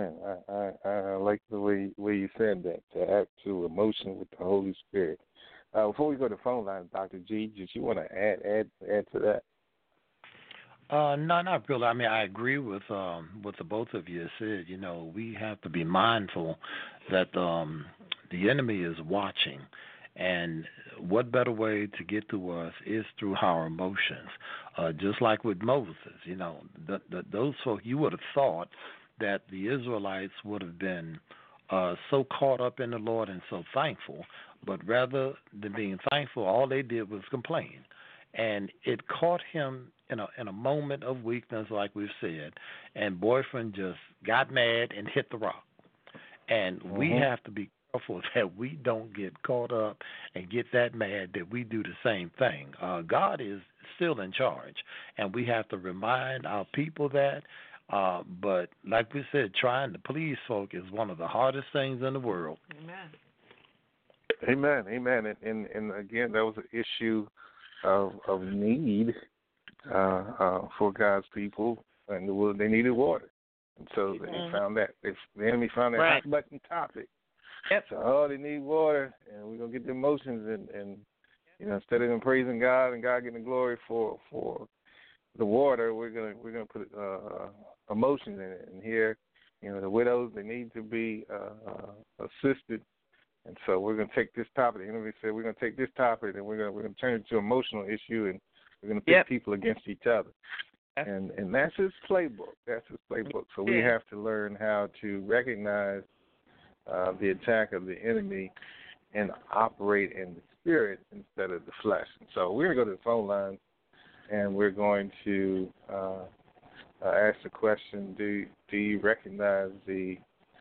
I like the way you said that, to act to emotion with the Holy Spirit. Before we go to the phone line, Dr. G, did you want to add to that? No, not really. I mean, I agree with what the both of you said. You know, we have to be mindful that the enemy is watching, and what better way to get to us is through our emotions. Just like with Moses, you know, those folk, you would have thought that the Israelites would have been so caught up in the Lord and so thankful, but rather than being thankful, all they did was complain. And it caught him in a moment of weakness, like we've said, and boyfriend just got mad and hit the rock. And we have to be careful that we don't get caught up and get that mad that we do the same thing. God is still in charge, and we have to remind our people that. But like we said, trying to please folk is one of the hardest things in the world. Amen. And again, that was an issue of need for God's people, and they needed water. And so they found that. The enemy found that hot button topic. So, they need water, and we're going to get the emotions, and you know, instead of them praising God and God getting the glory for the water, we're gonna put emotions in it. And here, you know, the widows, they need to be assisted. And so we're going to take this topic. The enemy said we're going to take this topic and we're going to turn it into an emotional issue, and we're going to pit people against each other. And that's his playbook. So we have to learn how to recognize the attack of the enemy and operate in the spirit instead of the flesh. And so we're going to go to the phone line, and we're going to ask the question: Do you recognize the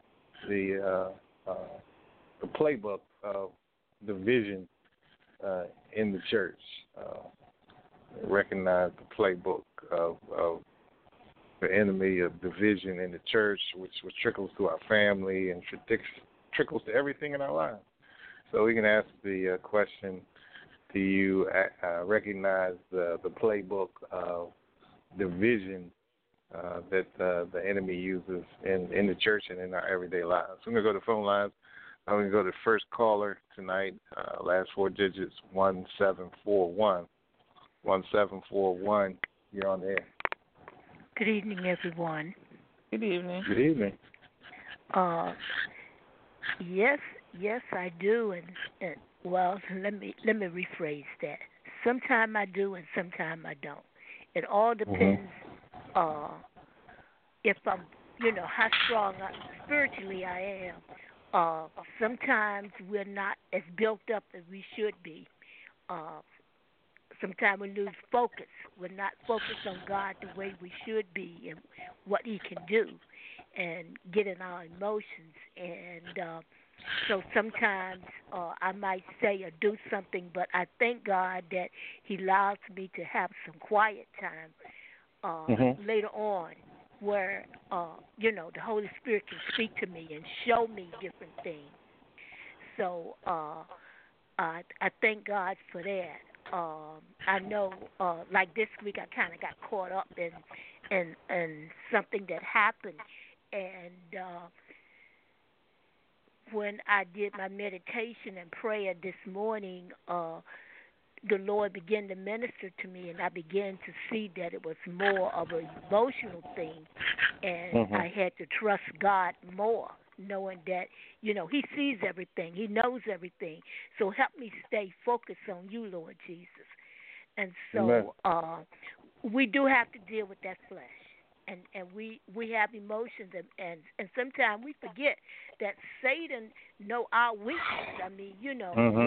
playbook of division in the church? Recognize the playbook of the enemy of division in the church, which trickles to our family and trickles to everything in our lives. So we can ask the question: do you recognize the playbook of division that the enemy uses in the church and in our everyday lives? So I'm going to go to the phone lines. I'm going to go to the first caller tonight, last four digits, 1741. 1741, you're on the air. Good evening, everyone. Good evening. Good evening. Yes, I do, and well, let me rephrase that. Sometime I do, and sometime I don't. It all depends if I'm, how strong spiritually I am. Sometimes we're not as built up as we should be. Sometimes we lose focus. We're not focused on God the way we should be and what He can do. and get in our emotions. And so sometimes I might say or do something, but I thank God that He allows me to have some quiet time later on where, the Holy Spirit can speak to me and show me different things. So I thank God for that. I know, like this week, I kind of got caught up in something that happened, and when I did my meditation and prayer this morning, the Lord began to minister to me, and I began to see that it was more of an emotional thing, and I had to trust God more, knowing that, He sees everything. He knows everything. So help me stay focused on you, Lord Jesus. And so we do have to deal with that flesh. And we have emotions, and sometimes we forget that Satan know our weakness. I mean, he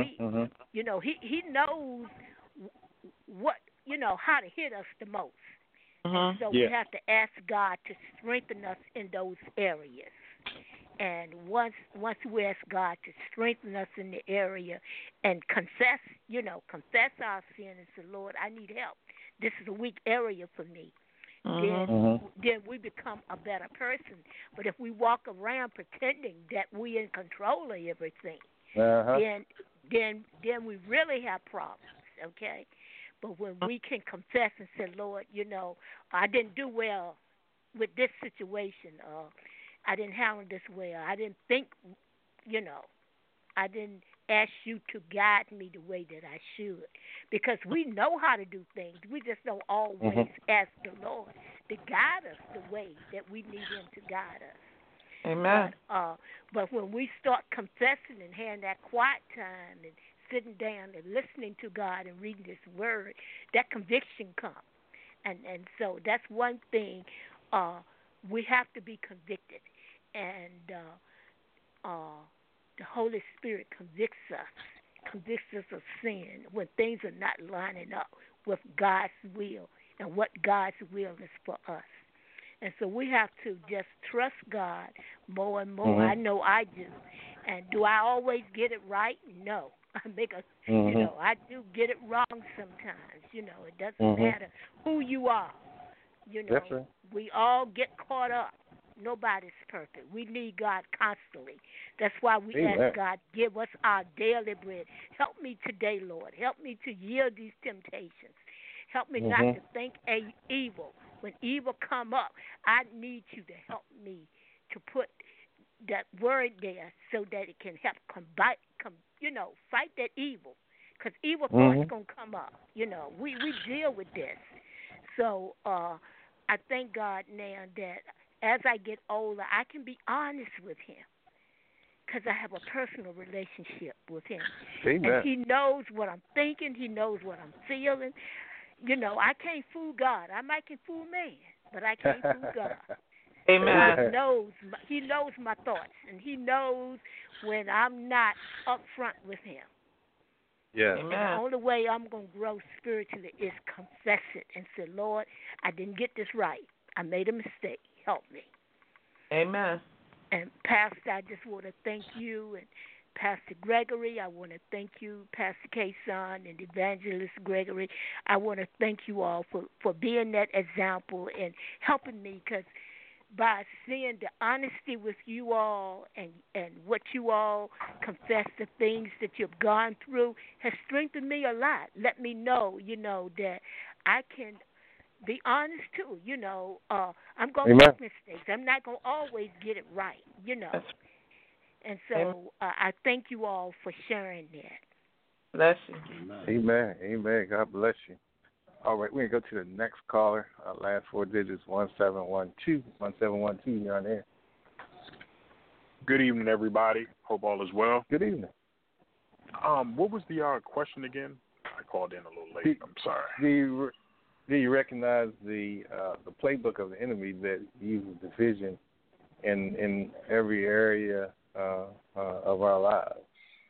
knows what how to hit us the most. So we have to ask God to strengthen us in those areas. And once we ask God to strengthen us in the area and confess our sin and say, Lord, I need help. This is a weak area for me. Then we become a better person. But if we walk around pretending that we're in control of everything, then we really have problems, okay? But when we can confess and say, Lord, I didn't do well with this situation, I didn't handle this well, I didn't think, I didn't ask you to guide me the way that I should. Because we know how to do things. We just don't always ask the Lord to guide us the way that we need Him to guide us. Amen. But when we start confessing and having that quiet time and sitting down and listening to God and reading His Word, that conviction comes. And so that's one thing. We have to be convicted. And the Holy Spirit convicts us of sin when things are not lining up with God's will and what God's will is for us. And so we have to just trust God more and more. I know I do. And do I always get it right? No. I make I do get it wrong sometimes. It doesn't matter who you are. Right. We all get caught up. Nobody's perfect. We need God constantly. That's why we ask God, give us our daily bread. Help me today, Lord. Help me to yield these temptations. Help me not to think evil. When evil come up, I need you to help me to put that word there so that it can help fight that evil. Because evil thoughts going to come up. We deal with this. So I thank God now that as I get older, I can be honest with Him because I have a personal relationship with Him. Amen. And He knows what I'm thinking. He knows what I'm feeling. I can't fool God. I might can fool man, but I can't fool God. Amen. He knows my thoughts, and He knows when I'm not upfront with Him. Yes. And the only way I'm going to grow spiritually is confess it and say, Lord, I didn't get this right. I made a mistake. Help me. Amen. And Pastor, I just want to thank you and Pastor Gregory. I want to thank you, Pastor K-Son and Evangelist Gregory. I want to thank you all for being that example and helping me, because by seeing the honesty with you all and what you all confess, the things that you've gone through has strengthened me a lot. Let me know, that I can be honest too. I'm going to make mistakes. I'm not going to always get it right, And so I thank you all for sharing that. Bless you. Amen. Amen. God bless you. All right, we're going to go to the next caller. Last four digits, 1712. 1712, you're on air. Good evening, everybody. Hope all is well. Good evening. What was the question again? I called in a little late. I'm sorry. Do you recognize the playbook of the enemy that uses division in every area of our lives?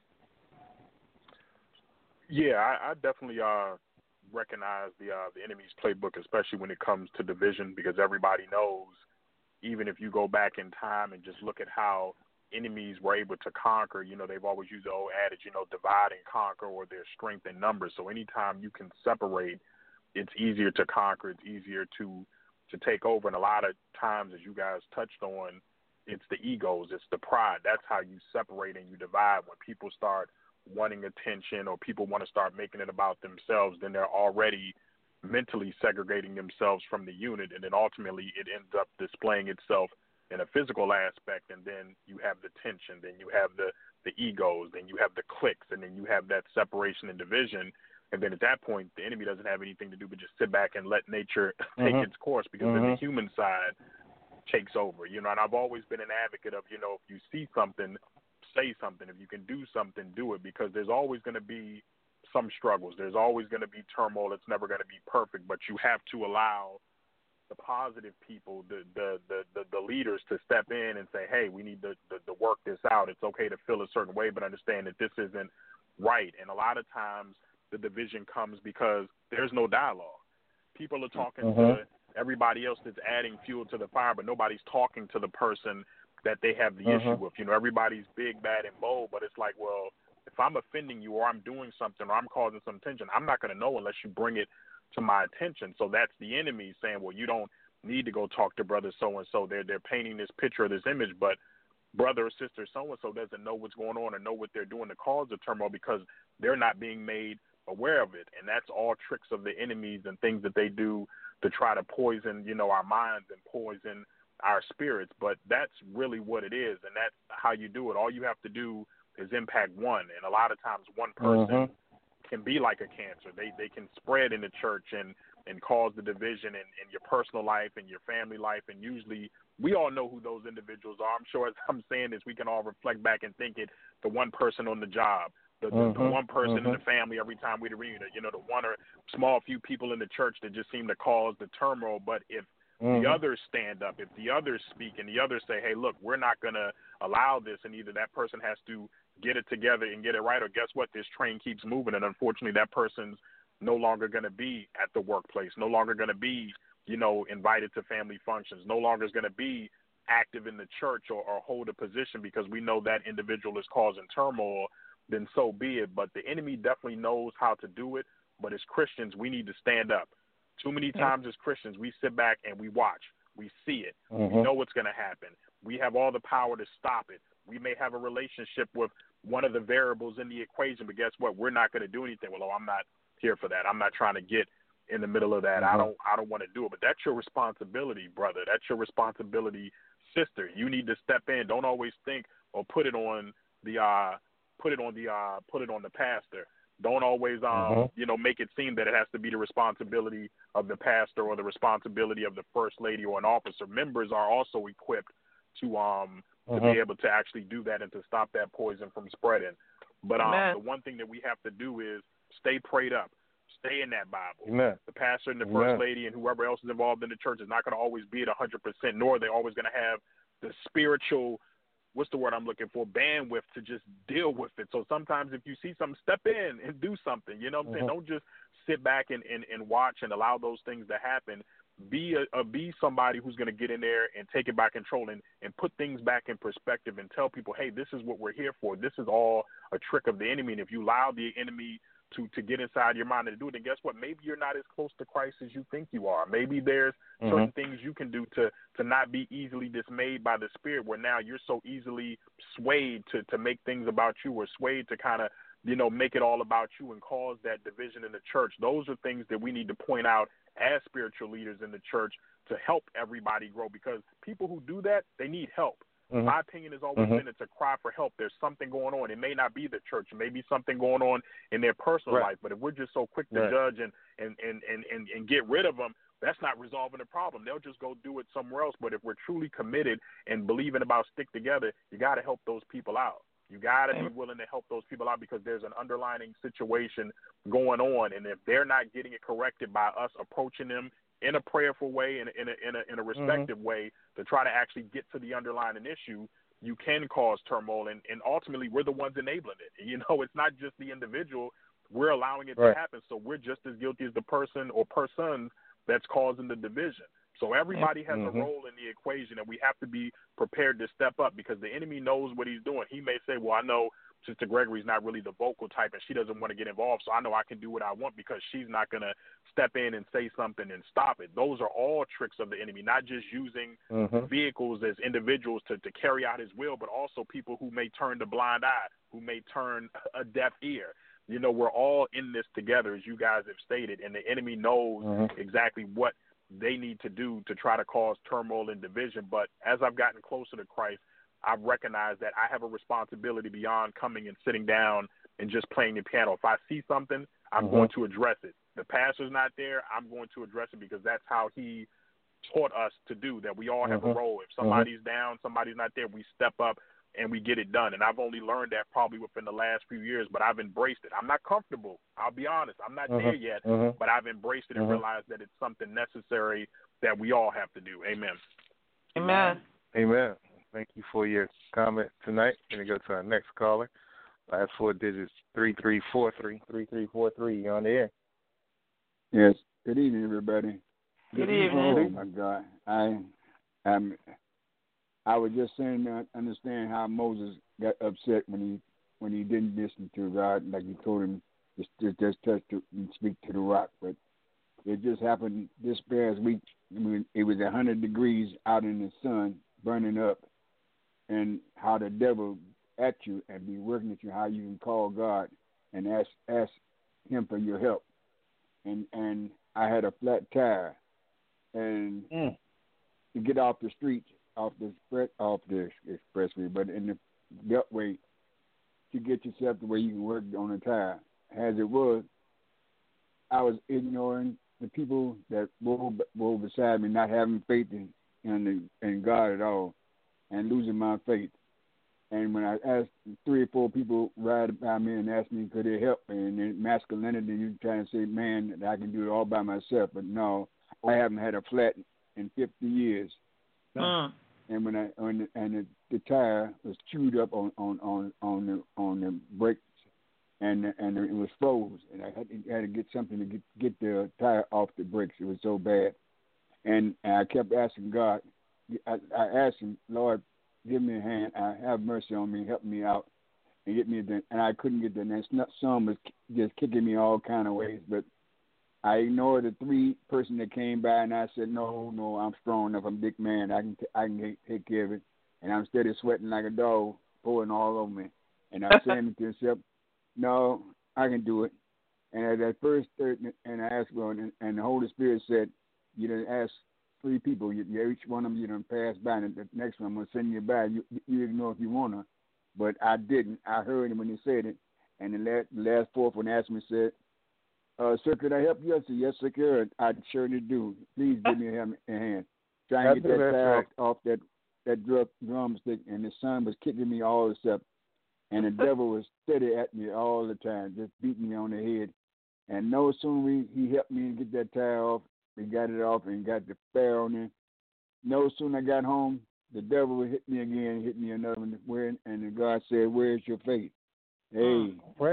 Yeah, I definitely recognize the enemy's playbook, especially when it comes to division, because everybody knows even if you go back in time and just look at how enemies were able to conquer, they've always used the old adage, divide and conquer, or there's strength in numbers. So anytime you can separate, it's easier to conquer, it's easier to take over. And a lot of times, as you guys touched on, it's the egos, it's the pride. That's how you separate and you divide. When people start wanting attention or people want to start making it about themselves, then they're already mentally segregating themselves from the unit, and then ultimately it ends up displaying itself in a physical aspect. And then you have the tension, then you have the egos, then you have the cliques, and then you have that separation and division. And then at that point, the enemy doesn't have anything to do but just sit back and let nature take its course, because then the human side takes over. And I've always been an advocate of, if you see something, say something. If you can do something, do it, because there's always going to be some struggles. There's always going to be turmoil. It's never going to be perfect, but you have to allow the positive people, the leaders, to step in and say, hey, we need to work this out. It's okay to feel a certain way, but understand that this isn't right. And a lot of times the division comes because there's no dialogue. People are talking to everybody else that's adding fuel to the fire, but nobody's talking to the person that they have the issue with. Everybody's big, bad, and bold, but it's like, well, if I'm offending you or I'm doing something or I'm causing some tension, I'm not going to know unless you bring it to my attention. So that's the enemy saying, well, you don't need to go talk to brother so-and-so. They're painting this picture or this image, but brother or sister so-and-so doesn't know what's going on or know what they're doing to cause the turmoil, because they're not being made aware of it. And that's all tricks of the enemies and things that they do to try to poison, our minds and poison our spirits. But that's really what it is, and that's how you do it. All you have to do is impact one, and a lot of times one person can be like a cancer. They can spread in the church and cause the division in your personal life and your family life, and usually we all know who those individuals are. I'm sure as I'm saying this, we can all reflect back and think it, the one person on the job, the one person in the family every time we read it, the one or small few people in the church that just seem to cause the turmoil. But if the others stand up, if the others speak, and the others say, hey, look, we're not going to allow this, and either that person has to get it together and get it right, or guess what, this train keeps moving, and unfortunately that person's no longer going to be at the workplace, no longer going to be, invited to family functions, no longer is going to be active in the church or hold a position because we know that individual is causing turmoil, then so be it. But the enemy definitely knows how to do it, but as Christians, we need to stand up. Too many times as Christians, we sit back and we watch. We see it. We know what's going to happen. We have all the power to stop it. We may have a relationship with one of the variables in the equation, but guess what? We're not going to do anything. Well, I'm not here for that. I'm not trying to get in the middle of that. I don't want to do it. But that's your responsibility, brother. That's your responsibility, sister. You need to step in. Don't always think or put it on the pastor. Don't always make it seem that it has to be the responsibility of the pastor or the responsibility of the first lady or an officer. Members are also equipped to be able to actually do that and to stop that poison from spreading. But the one thing that we have to do is stay prayed up, stay in that Bible. Amen. The pastor and the first lady and whoever else is involved in the church is not going to always be at 100%, nor are they always going to have the spiritual, what's the word I'm looking for, bandwidth to just deal with it. So sometimes if you see something, step in and do something. You know what I'm saying? Don't just sit back and watch and allow those things to happen. Be somebody who's going to get in there and take it by control and put things back in perspective and tell people, hey, this is what we're here for. This is all a trick of the enemy. And if you allow the enemy to get inside your mind and to do it, then guess what? Maybe you're not as close to Christ as you think you are. Maybe there's certain things you can do to not be easily dismayed by the Spirit, where now you're so easily swayed to make things about you, or swayed to kind of, make it all about you and cause that division in the church. Those are things that we need to point out as spiritual leaders in the church to help everybody grow, because people who do that, they need help. My opinion has always been it's a cry for help. There's something going on. It may not be the church. It may be something going on in their personal life. But if we're just so quick to judge and get rid of them, that's not resolving the problem. They'll just go do it somewhere else. But if we're truly committed and believing about stick together, you got to help those people out. You got to be willing to help those people out, because there's an underlying situation going on. And if they're not getting it corrected by us approaching them in a prayerful way, in a respective way, to try to actually get to the underlying issue, you can cause turmoil, and ultimately we're the ones enabling it. It's not just the individual. We're allowing it to happen, so we're just as guilty as the person or persons that's causing the division. So everybody has a role in the equation, and we have to be prepared to step up because the enemy knows what he's doing. He may say, well, I know Sister Gregory's not really the vocal type and she doesn't want to get involved, so I know I can do what I want because she's not going to step in and say something and stop it. Those are all tricks of the enemy, not just using vehicles as individuals to carry out his will, but also people who may turn the blind eye, who may turn a deaf ear. You know, we're all in this together, as you guys have stated, and the enemy knows exactly what they need to do to try to cause turmoil and division. But as I've gotten closer to Christ, I've recognized that I have a responsibility beyond coming and sitting down and just playing the piano. If I see something, I'm going to address it. The pastor's not there, I'm going to address it because that's how he taught us to do, that we all have a role. If somebody's down, somebody's not there, we step up and we get it done. And I've only learned that probably within the last few years, but I've embraced it. I'm not comfortable. I'll be honest. I'm not there yet, but I've embraced it and realized that it's something necessary that we all have to do. Amen. Amen. Amen. Thank you for your comment tonight. We're going to go to our next caller. Last 4 digits, 3343. 3343, you're on the air. Yes. Good evening, everybody. Good evening. Oh, my God. I was just saying that understand how Moses got upset when he didn't listen to God, like he told him just touch and speak to the rock. But it just happened this past week. I mean, it was 100 degrees out in the sun, burning up, and how the devil at you and be working at you, how you can call God and ask him for your help. And I had a flat tire, and to get off the street, off the expressway, but in the beltway, to get yourself to where you can work on the tire. As it was, I was ignoring the people that were beside me, not having faith in God at all, and losing my faith. And when I asked 3 or 4 people ride by me and asked me could they help me, and in masculinity, you trying to say, man, that I can do it all by myself. But no, I haven't had a flat in 50 years. And the tire was chewed up on the brakes, and it was froze, and I had to get something to get the tire off the brakes. It was so bad, and I kept asking God. I asked him, Lord, give me a hand. Have mercy on me, help me out, and get me there. And I couldn't get there. And that sun was just kicking me all kind of ways, but I ignored the 3 person that came by, and I said, no, I'm strong enough. I'm a big man. I can take care of it. And I'm steady sweating like a dog, pouring all over me. And I'm saying to myself, no, I can do it. And at that first, and I asked God, and the Holy Spirit said, you done asked 3 people. Each one of them, you done passed by, and the next one I'm going to send you by. You ignore if you want to. But I didn't. I heard him when he said it. And the last 4th one asked me, said, sir, could I help you? I said, yes, sir, could. I surely do. Please give me a hand. Try and get that tire off that drumstick, and the sun was kicking me all this up. And the devil was steady at me all the time, just beating me on the head. And no sooner he helped me get that tire off, we got it off and got the fare on it. No sooner I got home, the devil would hit me again, hit me another one, and God said, where's your faith? Hey,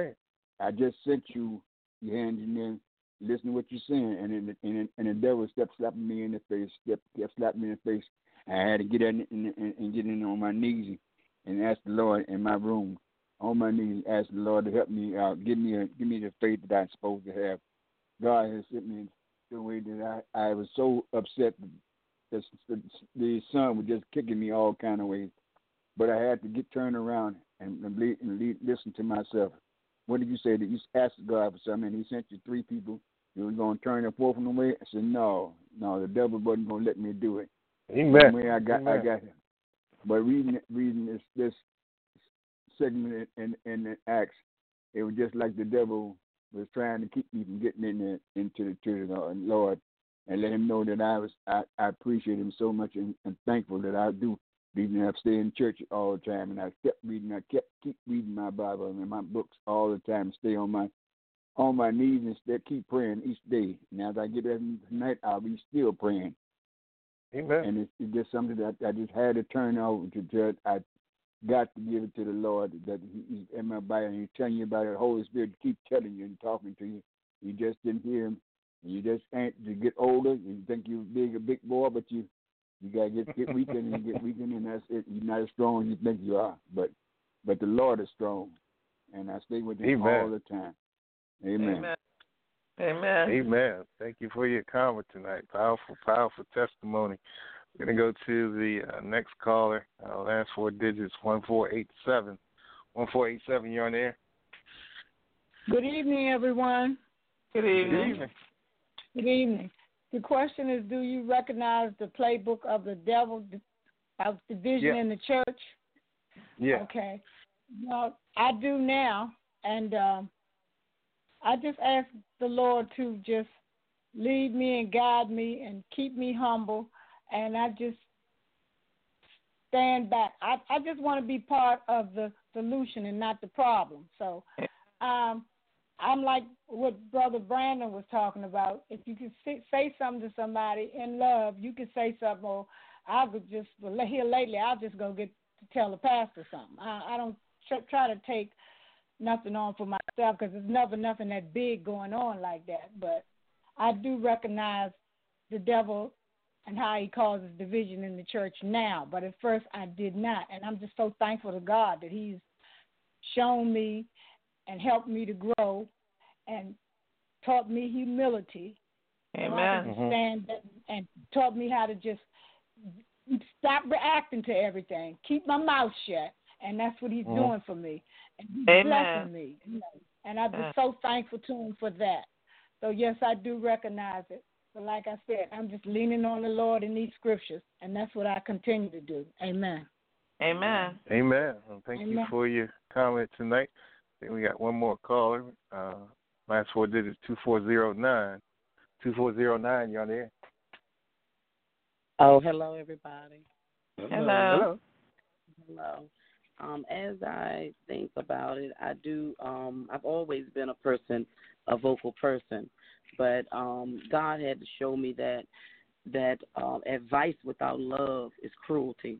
I just sent you your hands in there, listen to what you're saying, and the devil kept slapping me in the face, kept slapping me in the face. I had to get in and get in on my knees and ask the Lord in my room, on my knees, ask the Lord to help me out, give me the faith that I'm supposed to have. God has sent me in the way that I was so upset that the sun was just kicking me all kind of ways, but I had to turned around and listen to myself. What did you say? That you asked God for something, and he sent you 3 people. You were going to turn the 4th one away? I said, no, the devil wasn't going to let me do it. Amen. Way I got him. But reading this segment in the Acts, it was just like the devil was trying to keep me from getting into the Lord, and let him know that I appreciate him so much and thankful that I do. Reading, I stay in church all the time, and I kept reading. Keep reading my Bible and my books all the time. Stay on my knees and keep praying each day. And as I get up tonight, I'll be still praying. Amen. And it's just something that I just had to turn over to. I got to give it to the Lord that He's in my Bible, and He's telling you about it. The Holy Spirit keep telling you and talking to you. You just didn't hear Him You just ain't. You get older, you think you're a big boy, but you gotta get weakened and get weakened, and that's it. You're not as strong as you think you are. But the Lord is strong, and I stay with Him all the time. Amen. Amen. Amen. Amen. Thank you for your comment tonight. Powerful, powerful testimony. We're going to go to the next caller. Last four digits, 1487. 1487, you're on air. Good evening, everyone. Good evening. Good evening. Good evening. The question is, do you recognize the playbook of the devil of division in the church? Yeah. Okay. Well, I do now, and I just ask the Lord to just lead me and guide me and keep me humble, and I just stand back. I just want to be part of the solution and not the problem. So I'm like what Brother Brandon was talking about. If you can say something to somebody in love, you can say something, or I'll just, here lately, I'll just go get to tell the pastor something. I don't try to take nothing on for myself, because there's never nothing that big going on like that. But I do recognize the devil and how he causes division in the church now. But at first I did not. And I'm just so thankful to God that He's shown me and helped me to grow and taught me humility. Amen. So I can stand and taught me how to just stop reacting to everything, keep my mouth shut. And that's what He's doing for me. And He's blessing me. You know, and I'm just so thankful to Him for that. So, yes, I do recognize it. But like I said, I'm just leaning on the Lord in these scriptures, and that's what I continue to do. Amen. Amen. Amen. Well, thank you for your comment tonight. I think we got one more caller. Last four digits, 2409. 2409, you're on the air. Oh, hello, everybody. Hello. Hello. As I think about it, I do. I've always been a vocal person, but God had to show me that advice without love is cruelty,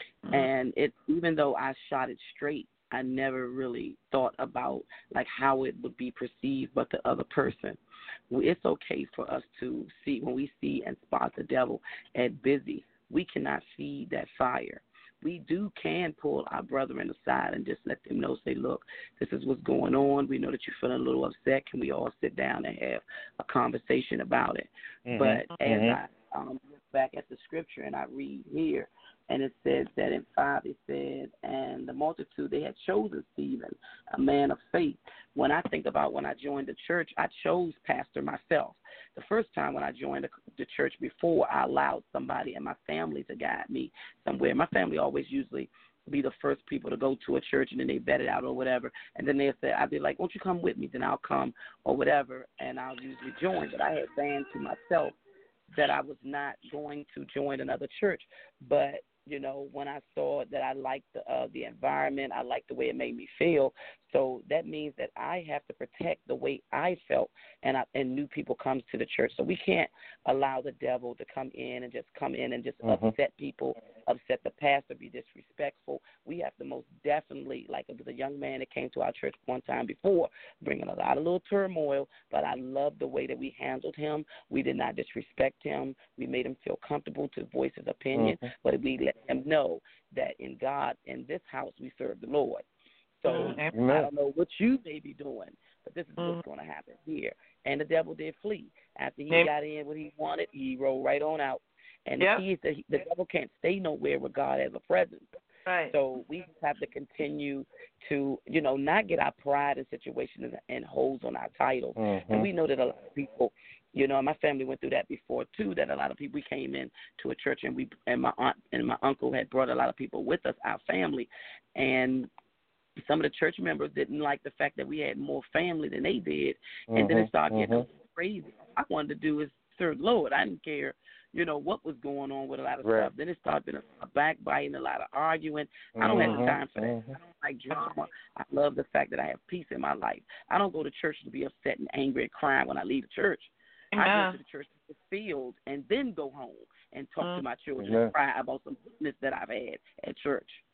and even though I shot it straight, I never really thought about like how it would be perceived by the other person. It's okay for us to see when we see and spot the devil at busy. We cannot feed that fire. We can pull our brethren aside and just let them know, say, look, this is what's going on. We know that you're feeling a little upset. Can we all sit down and have a conversation about it? But as I look back at the scripture and I read here, and it says that in 5, it said, and the multitude, they had chosen Stephen, a man of faith. When I think about when I joined the church, I chose pastor myself. The first time when I joined the church before, I allowed somebody in my family to guide me somewhere. My family always usually be the first people to go to a church, and then they vet it out or whatever. And then they'll say, I'd be like, won't you come with me? Then I'll come or whatever, and I'll usually join. But I had planned to myself that I was not going to join another church. But you know, when I saw that I liked the environment, I liked the way it made me feel. So that means that I have to protect the way I felt, and new people come to the church. So we can't allow the devil to come in and just upset people, upset the pastor, be disrespectful. We have to most definitely, like it was a young man that came to our church one time before, bringing a lot of little turmoil, but I loved the way that we handled him. We did not disrespect him. We made him feel comfortable to voice his opinion, but we let him know that in God, in this house, we serve the Lord. So I don't know what you may be doing, but this is what's going to happen here. And the devil did flee. After he got in what he wanted, he rolled right on out. And the key is that the devil can't stay nowhere with God as a presence. Right. So we have to continue to, you know, not get our pride in situations and holes on our titles. And we know that a lot of people, you know, my family went through that before too. That a lot of people, we came in to a church, and my aunt and my uncle had brought a lot of people with us, our family, and some of the church members didn't like the fact that we had more family than they did, and then it started getting crazy. All I wanted to do is serve the Lord. I didn't care, you know, what was going on with a lot of stuff. Then it started being a backbiting, a lot of arguing. I don't have time for that. I don't like drama. I love the fact that I have peace in my life. I don't go to church to be upset and angry and crying when I leave the church. I go to the church to get filled and then go home and talk to my children and cry about some goodness that I've had at church.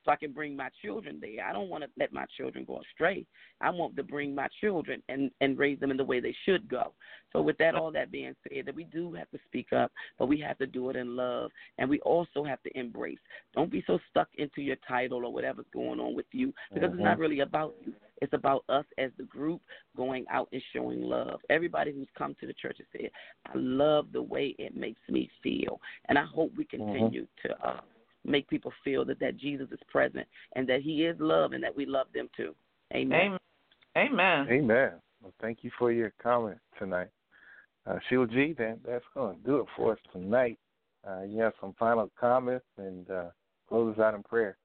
so I can bring my children there. I don't want to let my children go astray. I want to bring my children and raise them in the way they should go. So with that, all that being said, that we do have to speak up, but we have to do it in love, and we also have to embrace. Don't be so stuck into your title or whatever's going on with you, because it's not really about you. It's about us as the group going out and showing love. Everybody who's come to the church has said, I love the way it makes me feel, and I hope we continue to make people feel that Jesus is present and that he is love and that we love them too. Amen. Amen. Amen. Well, thank you for your comment tonight. Sheila G., then that's going to do it for us tonight. You have some final comments and close us out in prayer.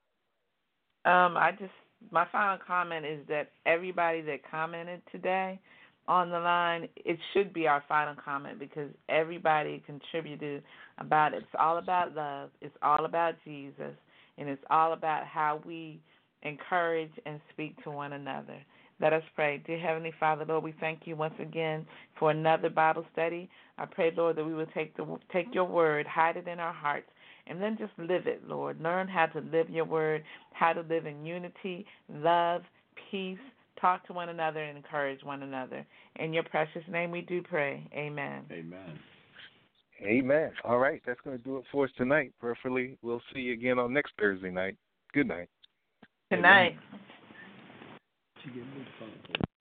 My final comment is that everybody that commented today on the line, it should be our final comment because everybody contributed about it. It's all about love. It's all about Jesus. And it's all about how we encourage and speak to one another. Let us pray. Dear Heavenly Father, Lord, we thank you once again for another Bible study. I pray, Lord, that we will take your word, hide it in our hearts, and then just live it, Lord. Learn how to live your word, how to live in unity, love, peace, talk to one another, and encourage one another. In your precious name we do pray. Amen. Amen. Amen. All right, that's going to do it for us tonight. Prayerfully, we'll see you again on next Thursday night. Good night. Good night. She gave me the phone.